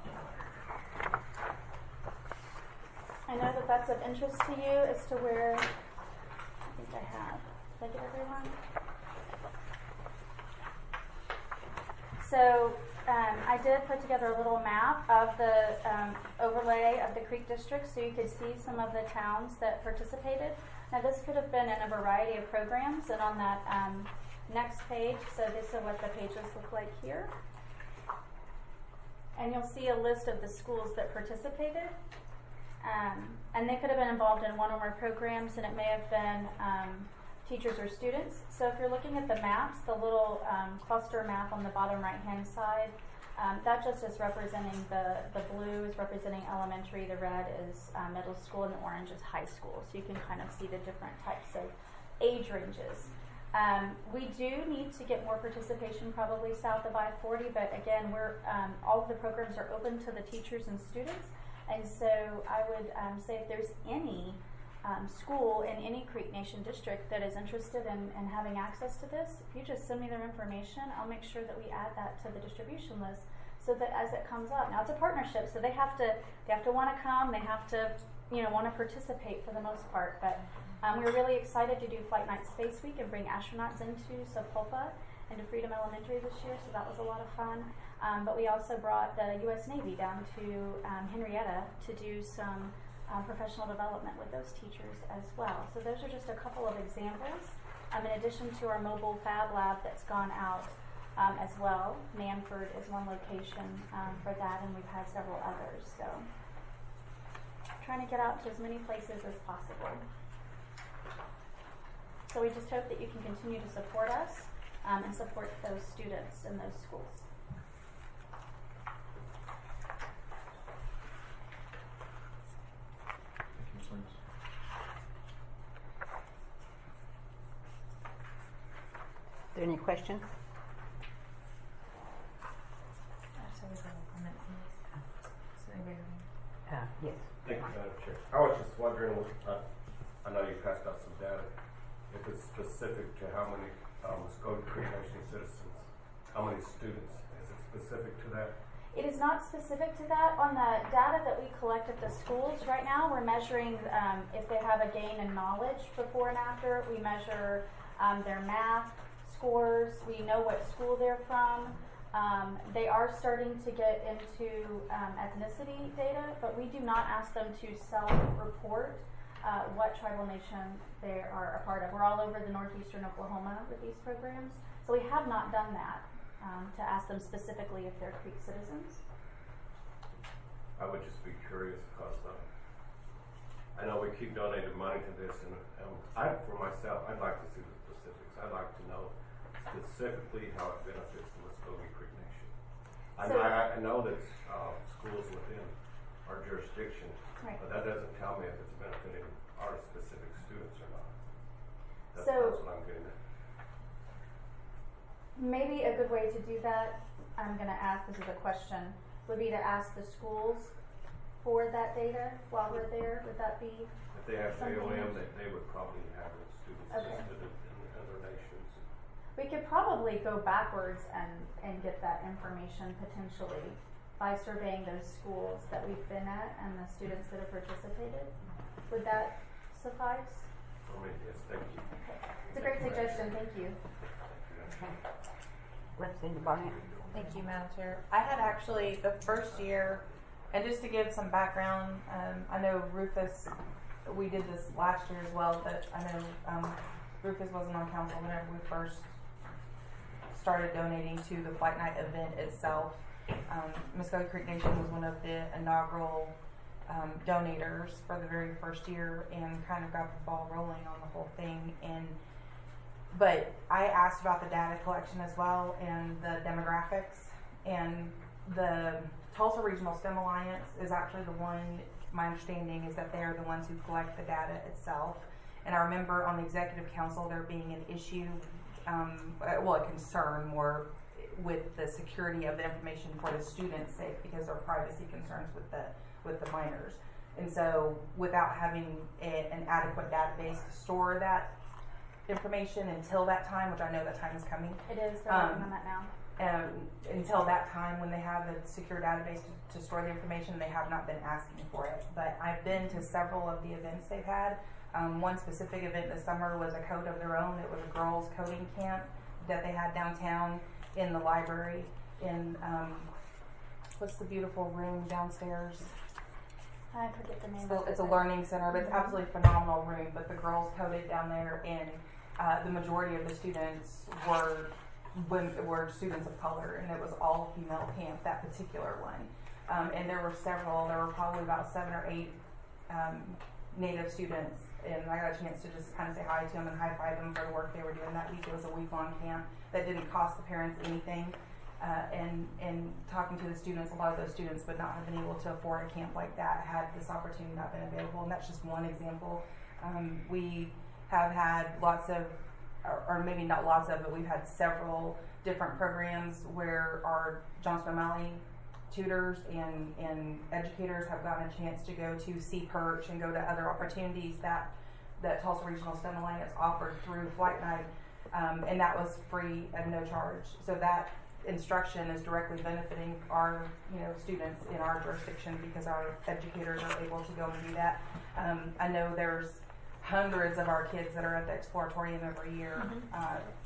I know that that's of interest to you as to where, I think I have, did I get everyone? So um, I did put together a little map of the um, overlay of the Creek District so you could see some of the towns that participated. Now this could have been in a variety of programs, and on that um, next page, so this is what the pages look like here. And you'll see a list of the schools that participated. Um, and they could have been involved in one or more programs, and it may have been um, teachers or students. So if you're looking at the maps, the little um, cluster map on the bottom right-hand side, um, that just is representing the, the blue is representing elementary, the red is uh, middle school, and the orange is high school. So you can kind of see the different types of age ranges. Um, we do need to get more participation probably south of I forty, but again, we're, um, all of the programs are open to the teachers and students. And so I would um, say if there's any um, school in any Creek Nation district that is interested in, in having access to this, if you just send me their information, I'll make sure that we add that to the distribution list so that as it comes up. Now it's a partnership, so they have to they have to want to come, they have to you know want to participate for the most part. But um, we're really excited to do Flight Night Space Week and bring astronauts into Sapulpa. into Freedom Elementary this year, so that was a lot of fun. Um, but we also brought the U S Navy down to um, Henrietta to do some um, professional development with those teachers as well. So those are just a couple of examples. Um, in addition to our mobile fab lab that's gone out um, as well. Manford is one location um, for that, and we've had several others. So trying to get out to as many places as possible. So we just hope that you can continue to support us um, and support those students in those schools. Are there any questions? Uh, yes. Thank you, Madam Chair. I was just wondering, uh, I know you passed out some data, if it's specific to how many um, Muskogee Creek Nation citizens, how many students, is it specific to that? It is not specific to that. On the data that we collect at the schools right now, we're measuring um, if they have a gain in knowledge before and after. We measure um, their math scores. We know what school they're from. Um, they are starting to get into um, ethnicity data, but we do not ask them to self-report uh, what tribal nation they are a part of. We're all over the northeastern Oklahoma with these programs, so we have not done that um, to ask them specifically if they're Creek citizens. I would just be curious because uh, I know we keep donating money to this, and um, I, for myself, I'd like to see the specifics. I'd like to know specifically how it benefits the Muskogee Creek Nation. I, So- know, I, I know that uh, schools within our jurisdiction, Right. but that doesn't tell me if it's benefiting our specific students or not. That's, So- that's what I'm getting at. Maybe a good way to do that, I'm going to ask, this is a question, would be to ask the schools for that data while we're there. Would that be If they have something? J O M, they, they would probably have the students Okay. listed in, in other nations. We could probably go backwards and, and get that information potentially by surveying those schools that we've been at and the students that have participated. Would that suffice? For me, yes, thank you. It's a great suggestion, thank you. Representative Barnett. Thank you, Madam Chair. I had actually the first year, and just to give some background, um, I know Rufus, we did this last year as well, but I know um, Rufus wasn't on council whenever we first started donating to the Flight Night event itself. Um, Muskogee Creek Nation was one of the inaugural um, donators for the very first year and kind of got the ball rolling on the whole thing. And But I asked about the data collection as well and the demographics, and the Tulsa Regional STEM Alliance is actually the one, my understanding is that they are the ones who collect the data itself. And I remember on the executive council there being an issue, um, uh, well, a concern more with the security of the information for the students' sake because there are privacy concerns with the with the minors. And so without having a, an adequate database to store that information until that time, which I know that time is coming. It is, they're Um, working on that now. Um, until that time when they have a secure database to, to store the information, they have not been asking for it. But I've been to several of the events they've had. Um, one specific event this summer was a code of their own. It was a girls' coding camp that they had downtown in the library in, um, what's the beautiful room downstairs? I forget the name So of it. it's a learning center, but it's absolutely phenomenal room. But the girls coded down there, and uh, the majority of the students were women, were students of color, and it was all female camp, that particular one. Um, and there were several. There were probably about seven or eight um, Native students, and I got a chance to just kind of say hi to them and high five them for the work they were doing that week. It was a week long camp that didn't cost the parents anything. Uh, and and talking to the students, a lot of those students would not have been able to afford a camp like that had this opportunity not been available, and that's just one example. Um, we have had lots of, or, or maybe not lots of, but we've had several different programs where our Johnson O'Malley tutors and, and educators have gotten a chance to go to Sea Perch and go to other opportunities that, that Tulsa Regional STEM Alliance offered through Flight Night, um, and that was free and no charge. So that instruction is directly benefiting our, you know, students in our jurisdiction because our educators are able to go and do that. Um, I know there's hundreds of our kids that are at the Exploratorium every year, Mhm. uh,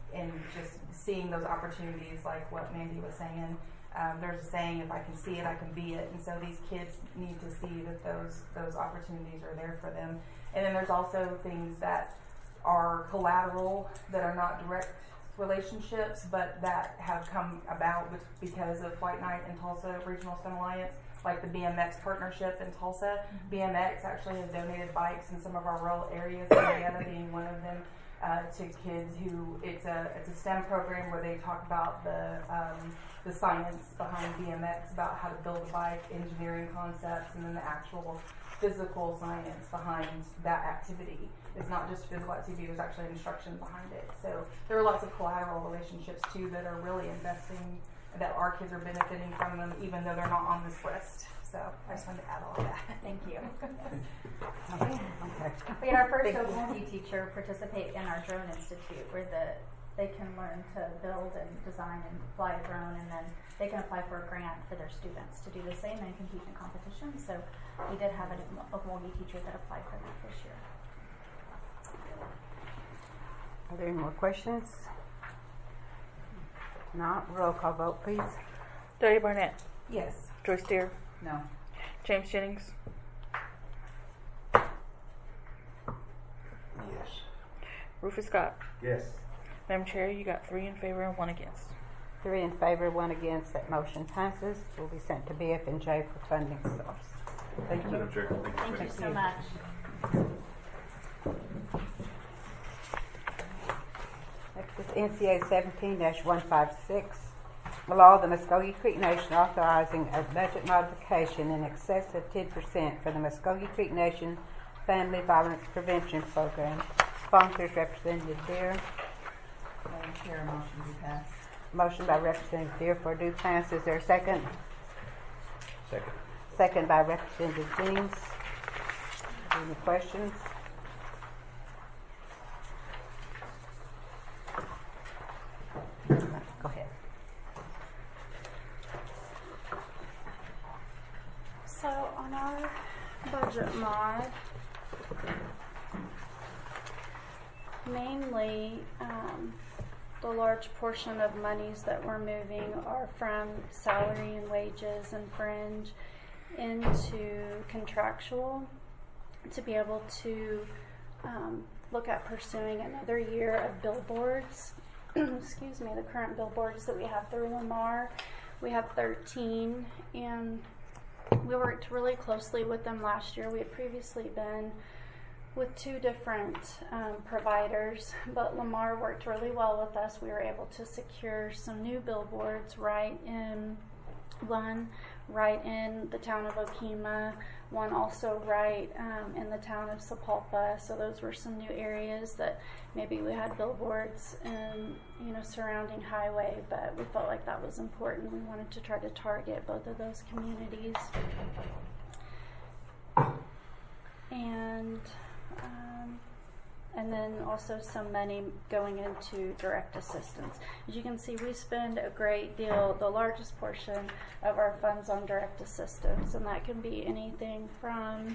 and just seeing those opportunities, like what Mandy was saying. Um, there's a saying, if I can see it, I can be it. And so these kids need to see that those those opportunities are there for them. And then there's also things that are collateral, that are not direct relationships, but that have come about with, because of White Knight and Tulsa Regional STEM Alliance, like the B M X partnership in Tulsa. Mm-hmm. B M X actually has donated bikes in some of our rural areas, Indiana being one of them, uh, to kids who, it's a it's a STEM program where they talk about the um, the science behind B M X, about how to build a bike, engineering concepts, and then the actual physical science behind that activity. It's not just physical activity, there's actually instruction behind it. So there are lots of collateral relationships too that are really investing, that our kids are benefiting from them even though they're not on this list. So I just wanted to add all of that. Thank you. Okay. We had our first Oklahoma teacher participate in our Drone Institute, where the they can learn to build and design and fly a drone, and then they can apply for a grant for their students to do the same and compete in competitions. So we did have an Oklahoma teacher that applied for that this year. Are there any more questions? Not, roll call vote, please. Debbie Barnett. Yes. Joyce Deere. No. James Jennings. Yes. Rufus Scott. Yes. Madam Chair, you got three in favor and one against. Three in favor, one against. That motion passes. Will be sent to B F and J for funding source. Thank you. Madam Chair, thank you. Thank you Thank so you. much. Next is N C A seventeen dash one five six. A law of the Muskogee Creek Nation authorizing a budget modification in excess of ten percent for the Muskogee Creek Nation Family Violence Prevention Program. Sponsors Representative Deere. Madam Chair, motion to pass. Motion by Representative Deere for due pass. Is there a second? Second. Second by Representative James. Any questions? Go ahead. So on our budget mod, mainly um, the large portion of monies that we're moving are from salary and wages and fringe into contractual to be able to um, look at pursuing another year of billboards. Excuse me, the current billboards that we have through Lamar, we have thirteen, and we worked really closely with them last year. We had previously been with two different um, providers, but Lamar worked really well with us. We were able to secure some new billboards right in one right in the town of Okemah, one also right um, in the town of Sapulpa. So those were some new areas that maybe we had billboards in, you know, surrounding highway, but we felt like that was important. We wanted to try to target both of those communities. And um, and then also some money going into direct assistance. As you can see, we spend a great deal, the largest portion of our funds on direct assistance, and that can be anything from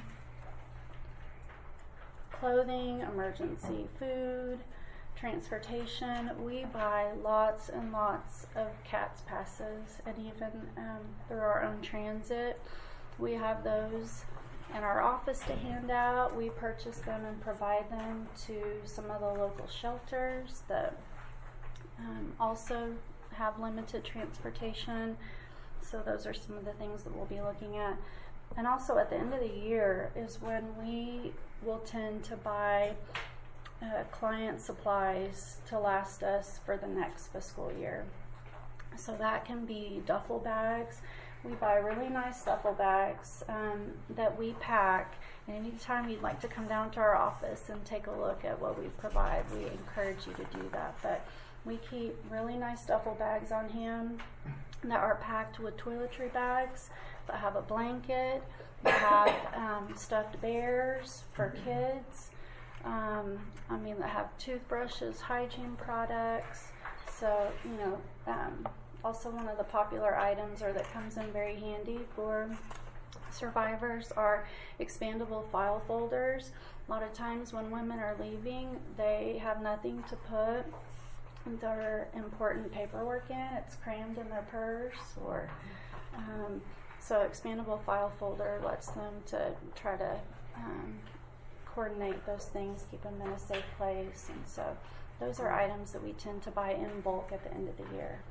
clothing, emergency food, transportation. We buy lots and lots of CATS passes, and even um, through our own transit. We have those in our office to hand out. We purchase them and provide them to some of the local shelters that um, also have limited transportation. So those are some of the things that we'll be looking at. And also at the end of the year is when we will tend to buy uh, client supplies to last us for the next fiscal year. So that can be duffel bags. We buy really nice duffel bags um, that we pack, and anytime you'd like to come down to our office and take a look at what we provide, we encourage you to do that. But we keep really nice duffel bags on hand that are packed with toiletry bags, that have a blanket, that have um, stuffed bears for kids, um, I mean, that have toothbrushes, hygiene products. So, you know, um, also one of the popular items, or that comes in very handy for survivors, are expandable file folders. A lot of times when women are leaving, they have nothing to put their important paperwork in. It's crammed in their purse, or um, so expandable file folder lets them to try to um, coordinate those things, keep them in a safe place, and so those are items that we tend to buy in bulk at the end of the year.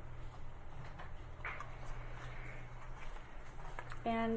And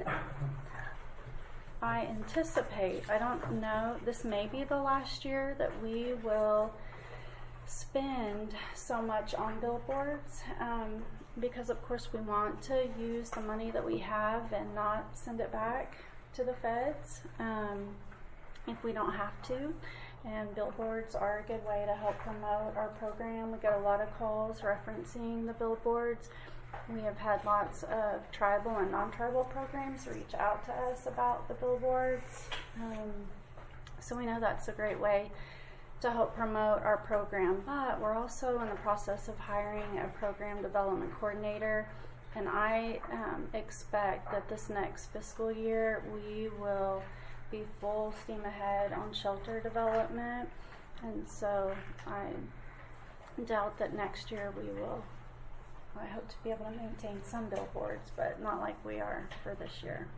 I anticipate, I don't know, this may be the last year that we will spend so much on billboards, um, because of course we want to use the money that we have and not send it back to the feds um, if we don't have to. And billboards are a good way to help promote our program. We get a lot of calls referencing the billboards. We have had lots of tribal and non-tribal programs reach out to us about the billboards. Um, so we know that's a great way to help promote our program. But we're also in the process of hiring a program development coordinator. And I um, expect that this next fiscal year we will be full steam ahead on shelter development. And so I doubt that next year we will, I hope to be able to maintain some billboards, but not like we are for this year.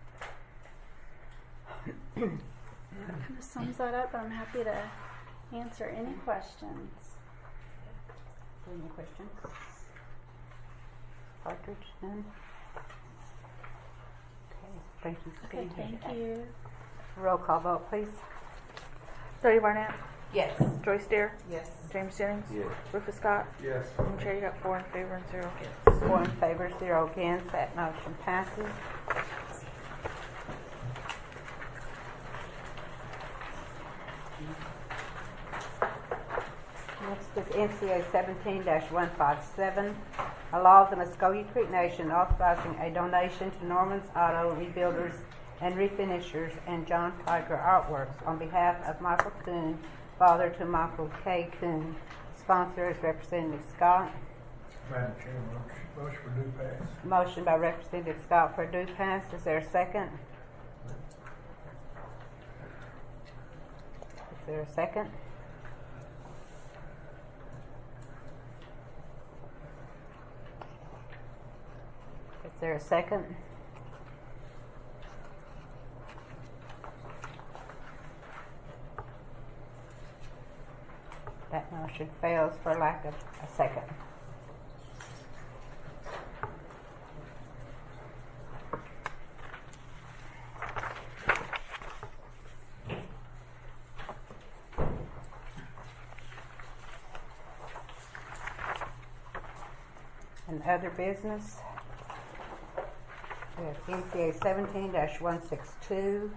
That kind of sums that up, but I'm happy to answer any questions. Any questions? Partridge, none? Okay, thank you for Okay, being here thank today. you. Roll call vote, please. Jody Barnett. Yes. Joyce Deer. Yes. James Jennings. Yes. Rufus Scott. Yes. And Chair, you got four in favor and zero against. Four in favor, zero against. That motion passes. Next is N C A seventeen dash one fifty-seven, a law of the Muskogee Creek Nation authorizing a donation to Norman's Auto Rebuilders and Refinishers and John Tiger Artworks on behalf of Michael Kuhn, father to Michael K. Kuhn. Sponsor is Representative Scott. Madam Chair, motion for due pass. Motion by Representative Scott for due pass. Is there a second? Is there a second? Is there a second? That motion fails for lack of a second. And other business, we have N C A seventeen dash one sixty-two.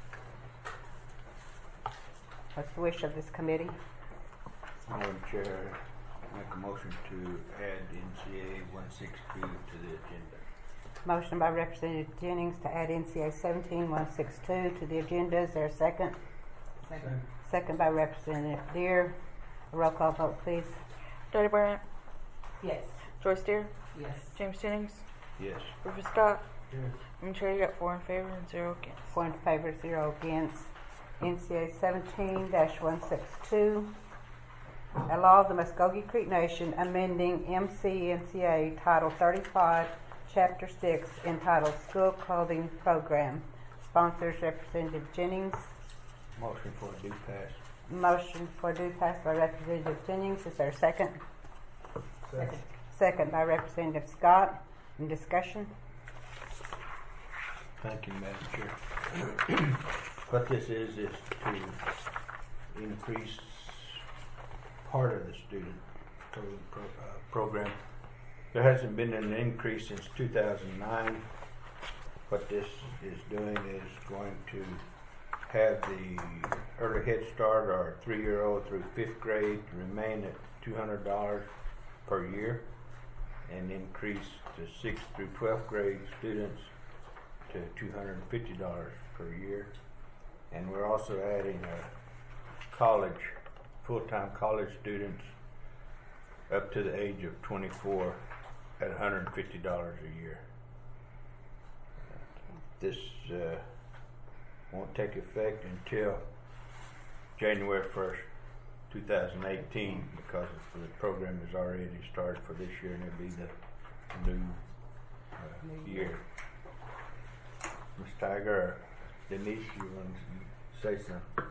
What's the wish of this committee? Madam Chair, make a motion to add N C A one sixty-two to the agenda. Motion by Representative Jennings to add N C A seventeen dash one sixty-two to the agenda. Is there a second? Second. Second by Representative Deer. A roll call vote, please. Jody Barnett. Yes. Joyce Deer. Yes. James Jennings. Yes. Rufus Scott. Yes. And Chair, you got four in favor and zero against. Four in favor, zero against. N C A seventeen dash one sixty-two. A law of the Muskogee Creek Nation amending M C N C A Title thirty-five, Chapter six, entitled School Clothing Program. Sponsors Representative Jennings. Motion for due pass. Motion for due pass by Representative Jennings. Is there a second? Second. Second by Representative Scott. In discussion? Thank you, Madam Chair. What this is, is to increase part of the student clothing pro, uh, program. There hasn't been an increase since two thousand nine. What this is doing is going to have the early Head Start or three-year-old through fifth grade remain at two hundred dollars per year, and increase the sixth through twelfth grade students to two hundred fifty dollars per year. And we're also adding a college, full-time college students up to the age of twenty-four at one hundred fifty dollars a year. This uh, won't take effect until January first, two thousand eighteen, because the program is already started for this year, and it'll be the new uh, year. Miz Tiger, Denise, you want to say something?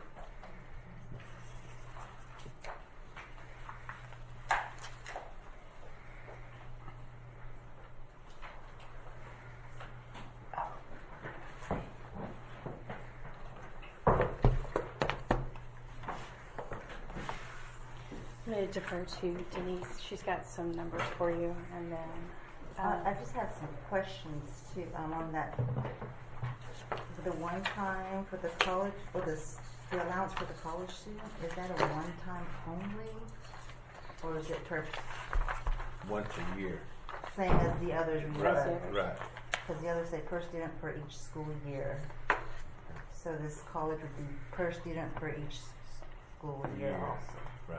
I'm going to defer to Denise. She's got some numbers for you, and then Uh, um, I just have some questions too, um, on that, for the one time for the college, or the, s- the allowance for the college student, is that a one time only? Or is it per, Once a year. same as the others? Right, right. Because the others say per student for each school year. So this college would be per student for each s- school year Year. also. Right.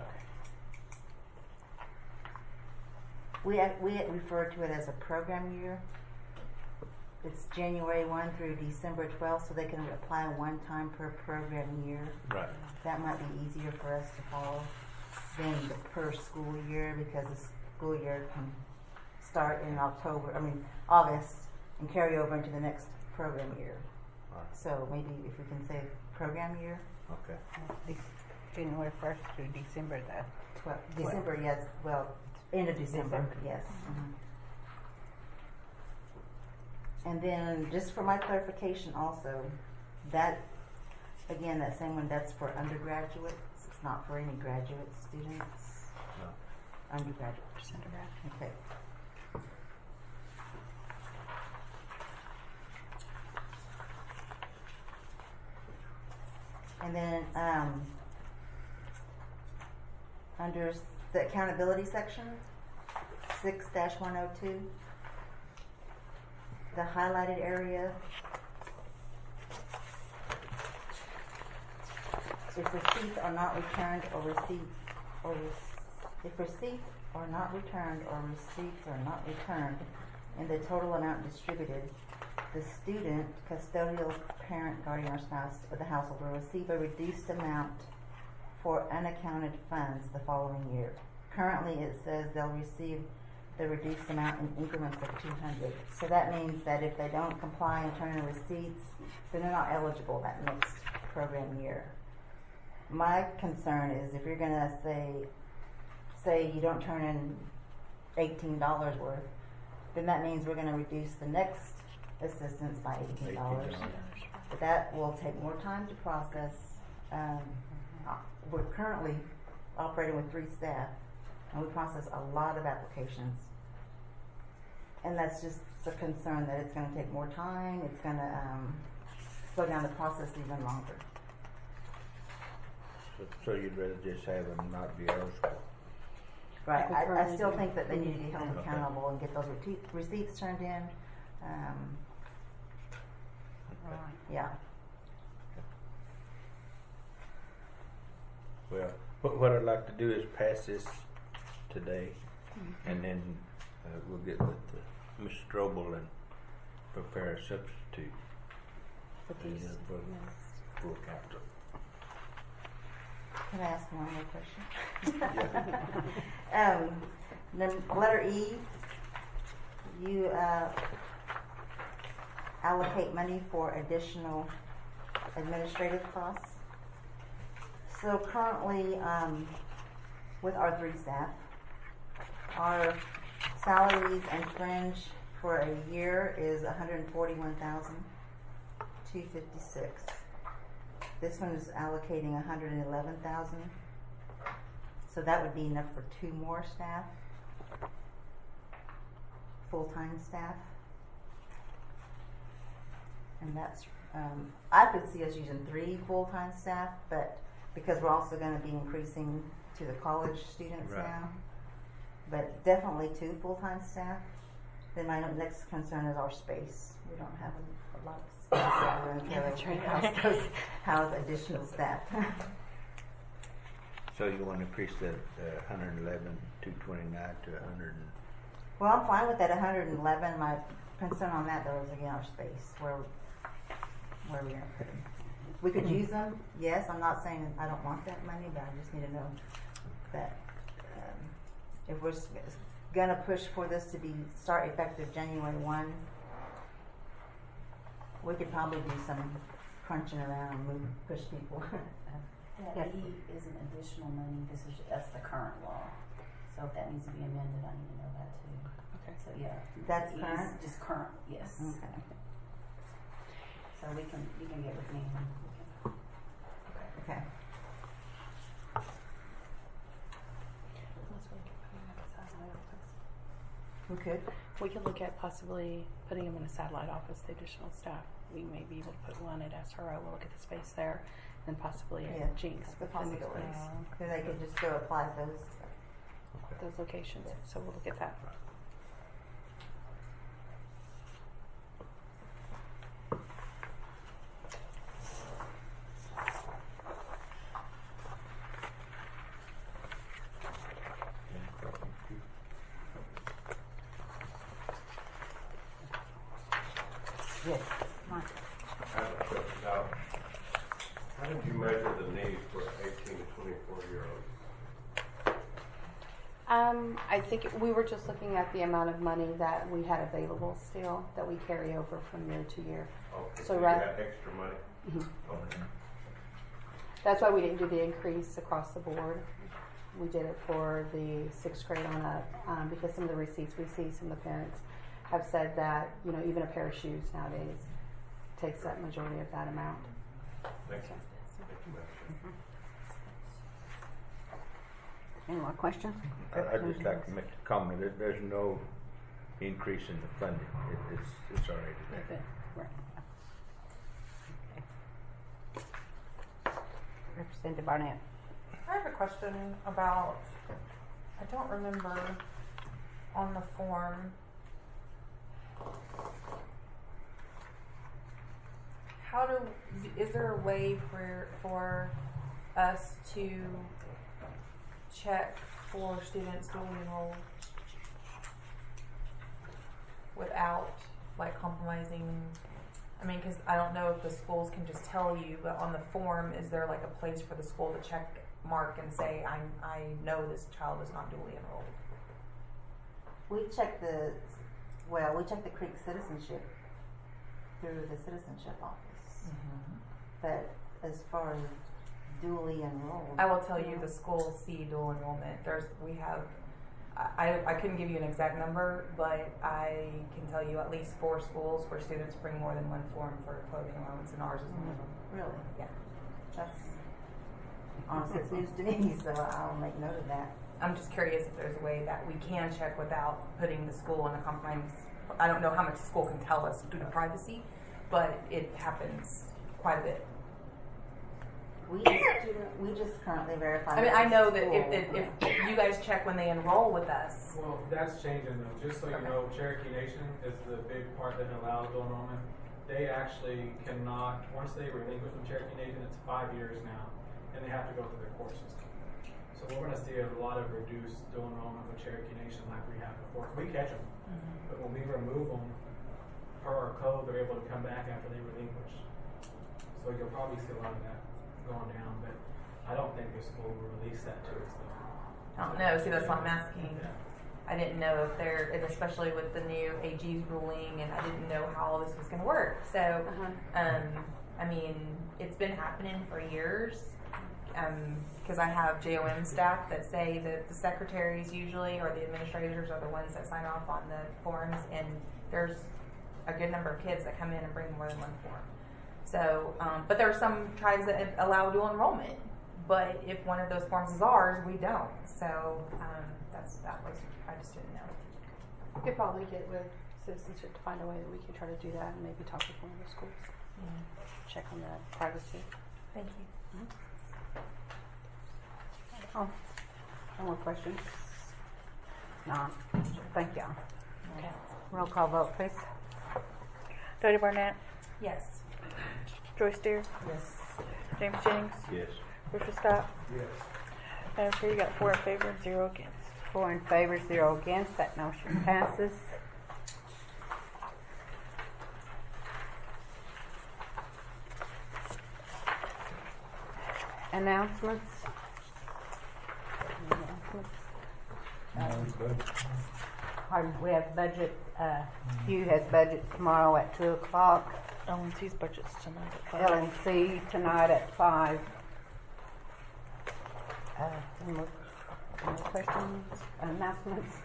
We, ac- we refer to it as a program year. It's January one through December twelfth, so they can apply one time per program year. Right. That might be easier for us to follow than the per school year, because the school year can start in October, I mean, August, and carry over into the next program year. Right. So maybe if we can say program year. Okay. This January first through December the Twelve, December, yes, well, end of December, December. yes. Mhm. And then, just for my clarification also, that, again, that same one, that's for undergraduates, it's not for any graduate students? No. Undergraduates. undergrad. Okay. And then, um, under s- the accountability section, six dash one oh two, the highlighted area, if receipts are not returned or receipt, or rec- if receipts are not returned or receipts are not returned in the total amount distributed, the student, custodial parent, guardian, or spouse of the household will receive a reduced amount for unaccounted funds the following year. Currently, it says they'll receive the reduced amount in increments of two hundred. So that means that if they don't comply and turn in receipts, then they're not eligible that next program year. My concern is if you're gonna say, say you don't turn in eighteen dollars worth, then that means we're gonna reduce the next assistance by eighteen dollars. But that will take more time to process. Um, uh, we're currently operating with three staff, and we process a lot of applications. And that's just a concern that it's gonna take more time, it's gonna, um, slow down the process even longer. So, so you'd rather just have them not be eligible? Right, We I, I currently still do. think that they need to be held Okay. accountable and get those rete- receipts turned in. Um, yeah. Well, what, what I'd like to do is pass this today, Mhm. and then uh, we'll get with uh, Miz Strobel and prepare a substitute But and, these- uh, for full council. Can I ask one more question? um, num- letter E, you uh, allocate money for additional administrative costs. So currently, um, with our three staff, our salaries and fringe for a year is one hundred forty-one thousand two hundred fifty-six. This one is allocating one hundred eleven thousand, so that would be enough for two more staff, full-time staff. And that's, um, I could see us using three full-time staff, but because we're also gonna be increasing to the college students Right. now, but definitely two full-time staff. Then my next concern is our space. We don't have a lot of space that we're gonna Yeah, that's carry, right. house those, house additional staff. So you want to increase the uh, one hundred eleven, two twenty-nine to one hundred and Well, I'm fine with that one hundred eleven. My concern on that though is again our space, where, where we're gonna put them. we could use them, yes, I'm not saying I don't want that money, but I just need to know that, um, if we're s- gonna push for this to be, start effective January one, we could probably do some crunching around and move, push people. That E is an additional money, this is, that's the current law. So if that needs to be amended, I need to know that too. Okay. So yeah. That's E is current? just current, yes. Okay. So we can, you can get with me and we can. Okay. We could? We could look at possibly putting them in a satellite office, the additional staff. We may be able to put one at S R O, we'll look at the space there, and possibly Yeah, at Jinx that's a with the new possibility. place. So they could just go apply those. Those locations, so we'll look at that. Yes, Mike. I have a question now. How did you measure the needs for eighteen to twenty-four year olds? Um, I think we were just looking at the amount of money that we had available still, that we carry over from year to year. Okay, So so you right- had extra money? Mhm. Okay. That's why we didn't do the increase across the board. We did it for the sixth grade on up, um, because some of the receipts we see, some of the parents have said that, you know, even a pair of shoes nowadays takes up majority of that amount. Thank you. Thank you, ma'am. Any more questions? I- I'd just like to make a comment, that there's no increase in the funding, it, it's, it's already there. Okay, right. Okay. Representative Barnett. I have a question about, I don't remember on the form. How do, is there a way for, for us to check for students duly enrolled without like compromising? I mean, because I don't know if the schools can just tell you, but on the form, is there like a place for the school to check, mark, and say, I, I know this child is not duly enrolled? We check the, well, we check the Creek citizenship through the citizenship office. But as far as duly enrolled. I will tell you, the schools see dual enrollment. There's, we have, I, I couldn't give you an exact number, but I can tell you at least four schools where students bring more than one form for clothing allowance, and ours is one of them. Really? Yeah. That's, honestly, it's news to me, so I'll make note of that. I'm just curious if there's a way that we can check without putting the school in a compromise. I don't know how much the school can tell us due to privacy, but it happens quite a bit. We just, we just currently verify. I mean, I know that if, school. if, if you guys check when they enroll with us. Well, that's changing though. Just so you know, Cherokee Nation is the big part that allows dual enrollment. They actually cannot, once they relinquish from Cherokee Nation, it's five years now, and they have to go through their course system. So we're going to see a lot of reduced dual enrollment with Cherokee Nation like we have before. We catch them, Mm-hmm. but when we remove them, per our code, they're able to come back after they relinquish. So you'll probably see a lot of that going down, but I don't think the school will release that to us though. I don't know. See, that's what I'm asking. I didn't know if they're, and especially with the new A G's ruling, and I didn't know how all this was going to work. So, Uh-huh. um, I mean, it's been happening for years. Because I have J O M staff that say that the secretaries usually, or the administrators, are the ones that sign off on the forms, and there's a good number of kids that come in and bring more than one form. So, um, but there are some tribes that allow dual enrollment. But if one of those forms is ours, we don't. So um, that's that was I just didn't know. We could probably get with citizenship to find a way that we can try to do that, and maybe talk with one of the schools. Mm-hmm. Check on the privacy. Thank you. Mm-hmm. Oh, no more questions? No. Thank you. Okay. Roll call vote, please. Dodie Barnett, Yes. Joyce Deere, Yes. James Jennings, Yes. Richard Scott. Yes. Madam Chair, you got four in favor and zero against. Four in favor, zero against. That motion passes. Announcements? Announcements? Um, Pardon, we have budget, uh, Hugh has budget tomorrow at two o'clock. L and C's budget's tonight at five. L and C tonight at five. Uh, any more, any more questions, announcements?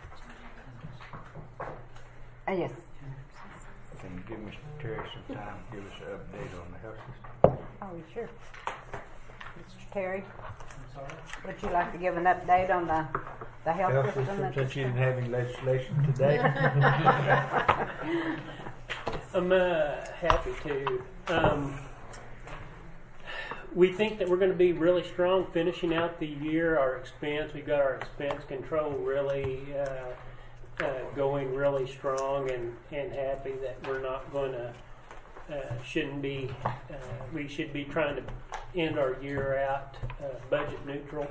Uh, yes. Can you give Mister Terry some time to give us an update on the health system? Oh, sure. Mister Terry? Would you like to give an update on the, the health, Health system? system, at since this you didn't time? have any legislation today. I'm uh, happy to. Um, we think that we're going to be really strong finishing out the year. Our expense, we've got our expense control really uh, uh, going really strong, and, and happy that we're not going to, uh, shouldn't be, uh, we should be trying to end our year out uh, budget neutral.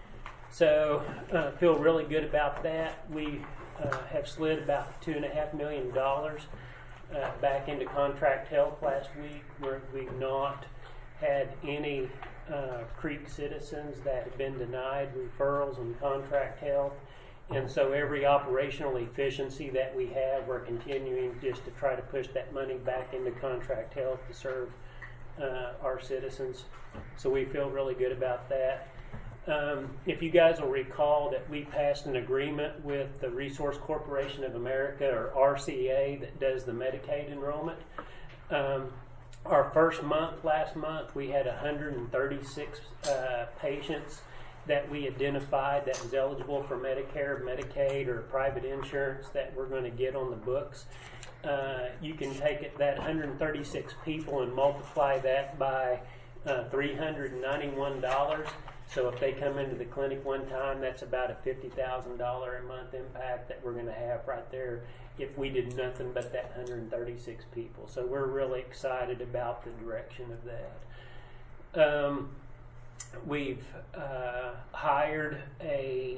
So uh, feel really good about that. We uh, have slid about two and a half million dollars uh, back into contract health last week, where we've not had any uh, Creek citizens that have been denied referrals in contract health. And so every operational efficiency that we have, we're continuing just to try to push that money back into contract health to serve uh, our citizens. So we feel really good about that. Um, if you guys will recall that we passed an agreement with the Resource Corporation of America, or R C A, that does the Medicaid enrollment. Um, our first month, last month, we had one hundred thirty-six uh, patients that we identified that was eligible for Medicare, Medicaid, or private insurance that we're going to get on the books. Uh, you can take it, that one hundred thirty-six people, and multiply that by uh, three hundred ninety-one dollars. So if they come into the clinic one time, that's about a fifty thousand dollars a month impact that we're going to have right there if we did nothing but that one hundred thirty-six people. So we're really excited about the direction of that. Um, we've uh, hired a,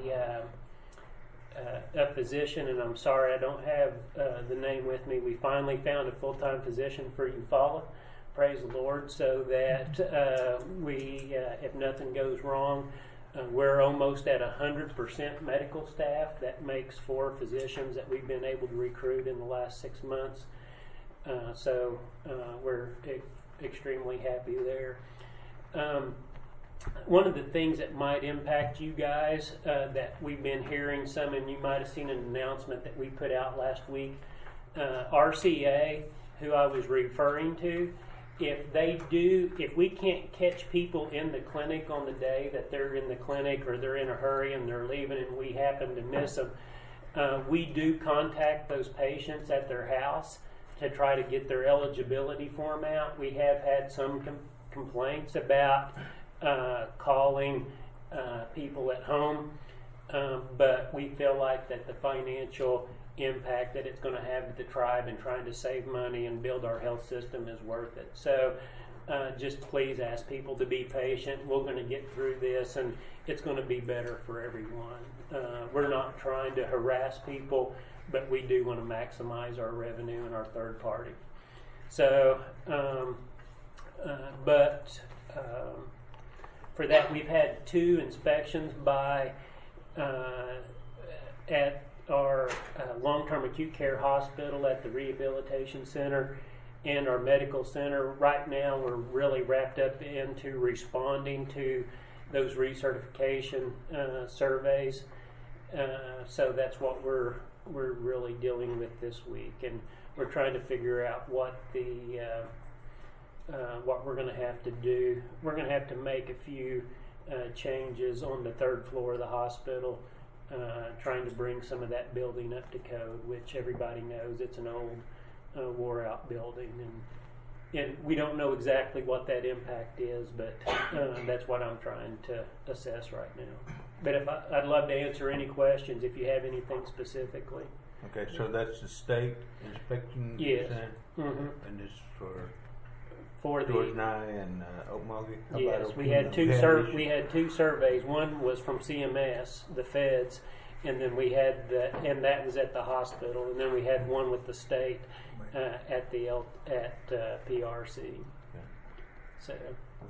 uh, uh, a physician, and I'm sorry I don't have uh, the name with me. We finally found a full-time physician for Eufaula. Praise the Lord, so that uh, we, uh, if nothing goes wrong, uh, we're almost at one hundred percent medical staff. That makes four physicians that we've been able to recruit in the last six months. Uh, so uh, we're e- extremely happy there. Um, one of the things that might impact you guys uh, that we've been hearing some, and you might have seen an announcement that we put out last week, uh, R C A, who I was referring to, if they do, if we can't catch people in the clinic on the day that they're in the clinic, or they're in a hurry and they're leaving and we happen to miss them, uh, we do contact those patients at their house to try to get their eligibility form out. We have had some com- complaints about uh, calling uh, people at home, um, but we feel like that the financial impact that it's going to have to the tribe and trying to save money and build our health system is worth it. So uh, just please ask people to be patient. We're going to get through this, and it's going to be better for everyone. Uh, we're not trying to harass people, but we do want to maximize our revenue and our third party. So, um, uh, but um, for that, we've had two inspections by uh, at our uh, long-term acute care hospital, at the rehabilitation center, and our medical center. Right now, we're really wrapped up into responding to those recertification uh, surveys. Uh, so that's what we're we're really dealing with this week, and we're trying to figure out what the uh, uh, what we're going to have to do. We're going to have to make a few uh, changes on the third floor of the hospital. Uh, trying to bring some of that building up to code, which everybody knows it's an old, uh, wore-out building, and and we don't know exactly what that impact is, but uh, that's what I'm trying to assess right now. But if I, I'd love to answer any questions if you have anything specifically. Okay, so that's the state inspection Yes. center, Mm-hmm. and this for for the George Nye and uh, Okmulgee. How Yes, about we Okmulgee? had two Yeah, sur- this- we had two surveys. One was from C M S, the feds, and then we had the, and that was at the hospital, and then we had one with the state uh, at the L- at uh, P R C. So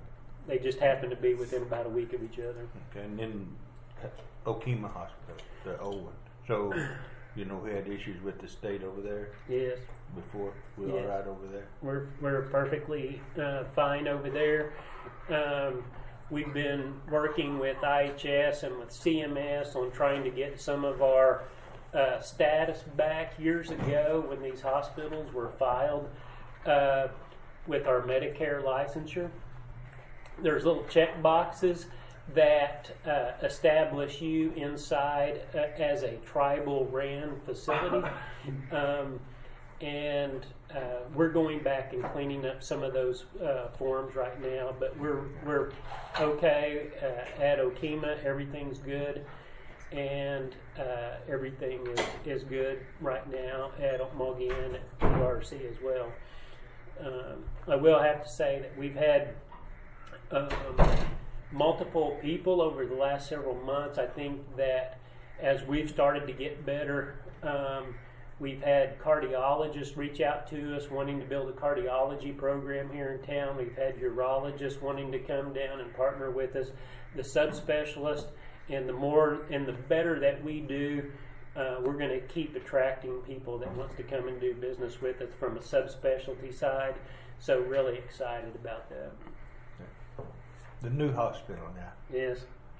they just happen to be within about a week of each other. Okay, and then uh, Okima Hospital, the old one. So, you know, we had issues with the state over there. Yes. Before we Yes. all right over there. We're we're perfectly uh, fine over there. Um, we've been working with I H S and with C M S on trying to get some of our uh, status back years ago when these hospitals were filed uh, with our Medicare licensure. There's little check boxes that uh, establish you inside uh, as a tribal ran facility. Um, and uh, we're going back and cleaning up some of those uh, forms right now, but we're we're okay uh, at Okima. Everything's good, and uh, everything is, is good right now at Mulgien at P R C as well. Um, I will have to say that we've had um, multiple people over the last several months. I think that as we've started to get better, um, we've had cardiologists reach out to us wanting to build a cardiology program here in town. We've had urologists wanting to come down and partner with us, the subspecialist, and the more and the better that we do, uh, we're going to keep attracting people that wants to come and do business with us from a subspecialty side. So really excited about that. The new hospital now. Yes.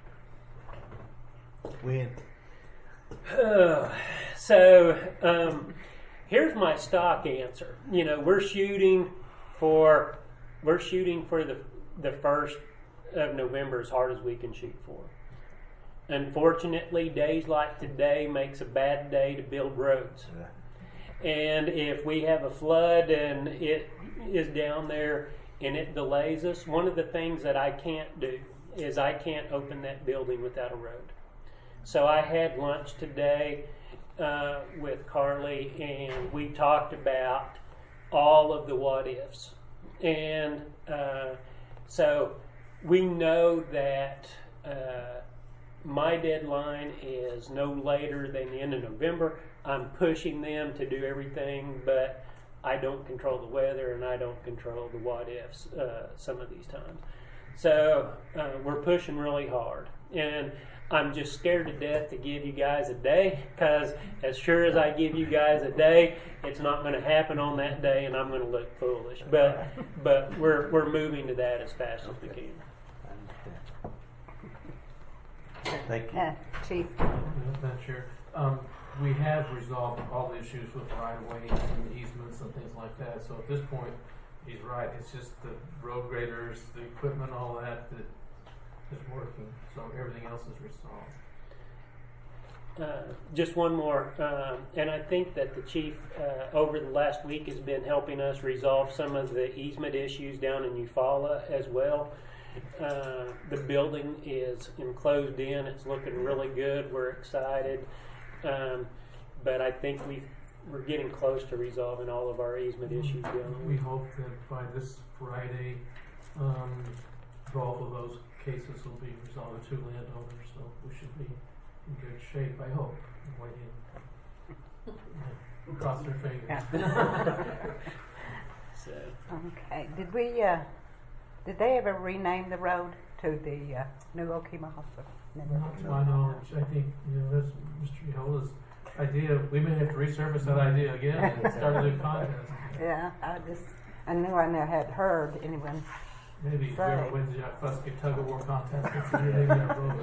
When? Uh, so um, here's my stock answer. You know, we're shooting for we're shooting for the the first of November as hard as we can shoot for. Unfortunately, days like today makes a bad day to build roads. Yeah. And if we have a flood and it is down there and it delays us, one of the things that I can't do is I can't open that building without a road. So I had lunch today uh, with Carly, and we talked about all of the what ifs. And uh, so we know that uh, my deadline is no later than the end of November. I'm pushing them to do everything, but I don't control the weather and I don't control the what ifs uh, some of these times. So uh, we're pushing really hard. And I'm just scared to death to give you guys a day, because as sure as I give you guys a day, it's not going to happen on that day, and I'm going to look foolish. But but we're we're moving to that as fast as we can. Thank you. Uh, Chief. Madam Chair, um, we have resolved all the issues with right of ways and easements and things like that. So at this point, he's right. It's just the road graders, the equipment, all that that is working. So everything else is resolved. Uh, just one more, um, and I think that the chief uh, over the last week has been helping us resolve some of the easement issues down in Eufaula as well. Uh, the building is enclosed in. It's looking really good. We're excited. Um, but I think we we're getting close to resolving all of our easement issues down We there. hope that by this Friday, um, both of those cases will be resolved with two landowners, so we should be in good shape, I hope. I'm waiting. Cross their fingers. So. Okay. Did we? Uh, did they ever rename the road to the uh, new Okima Hospital? Never. Not to my knowledge, I think, you know, that's Mister Yola's idea. We may have to resurface that idea again and start a new contest. Yeah, I just I knew I never had heard anyone. Maybe say. whoever wins the Fusky tug of war contest gets to do that road.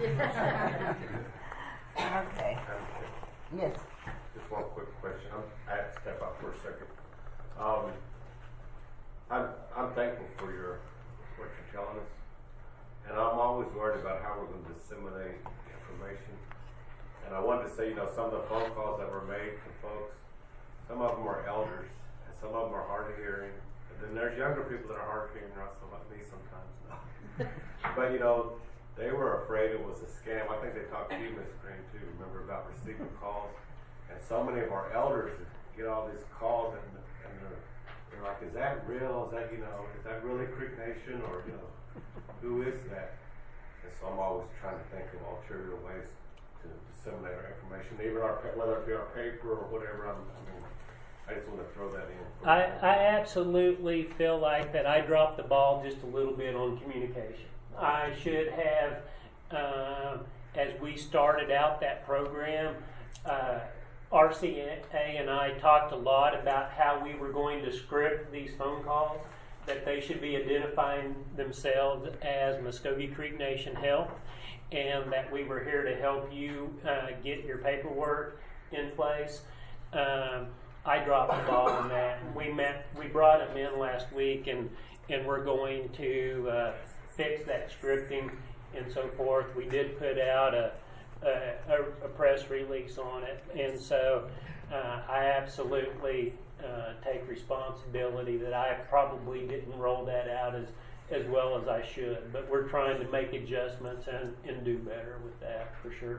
Okay. Yes. Just one quick question. I'm, I have to step out for a second. Um, I'm, I'm thankful for your what you're telling us, and I'm always worried about how we're going to disseminate information. And I wanted to say, you know, some of the phone calls that were made to folks, some of them are elders, and some of them are hard of hearing. And then there's younger people that are hard of hearing, not so like me sometimes. But you know, they were afraid it was a scam. I think they talked to you, Miz Green, too. Remember about receiving calls? And so many of our elders get all these calls, and, and they're, they're like, "Is that real? Is that you know? Is that really Creek Nation? Or you know, who is that?" And so I'm always trying to think of ulterior ways to disseminate our information, even our whether it be our paper or whatever. I'm, I mean, I just want to throw that in. I, I absolutely feel like that I dropped the ball just a little bit on communication. I should have, um, as we started out that program, uh, R C A and I talked a lot about how we were going to script these phone calls, that they should be identifying themselves as Muskogee Creek Nation Health, and that we were here to help you uh, get your paperwork in place. Um, I dropped the ball on that. We met, we brought them in last week, and and we're going to uh, fix that scripting and so forth. We did put out a a, a press release on it, and so uh, I absolutely uh, take responsibility that I probably didn't roll that out as as well as I should. But we're trying to make adjustments and, and do better with that for sure.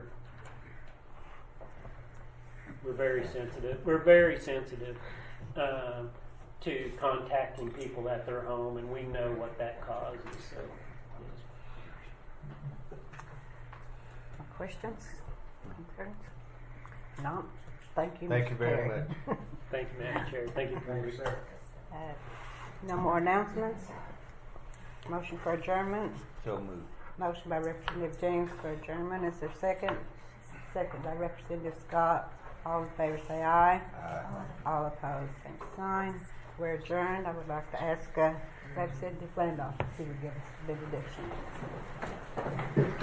We're very sensitive. We're very sensitive uh, to contacting people at their home, and we know what that causes. So, yes. Questions? Concerns? No. Thank you. Thank Mister you very Perry. much. Thank you, Madam Chair. Thank you, Thank you, sir. Uh, no more announcements. Motion for adjournment. So moved. Motion by Representative James for adjournment. Is there a second? Second by Representative Scott. All in favor say aye. Aye. All opposed, same sign. We're adjourned. I would like to ask uh, Representative Flandoff if he would give us the benediction.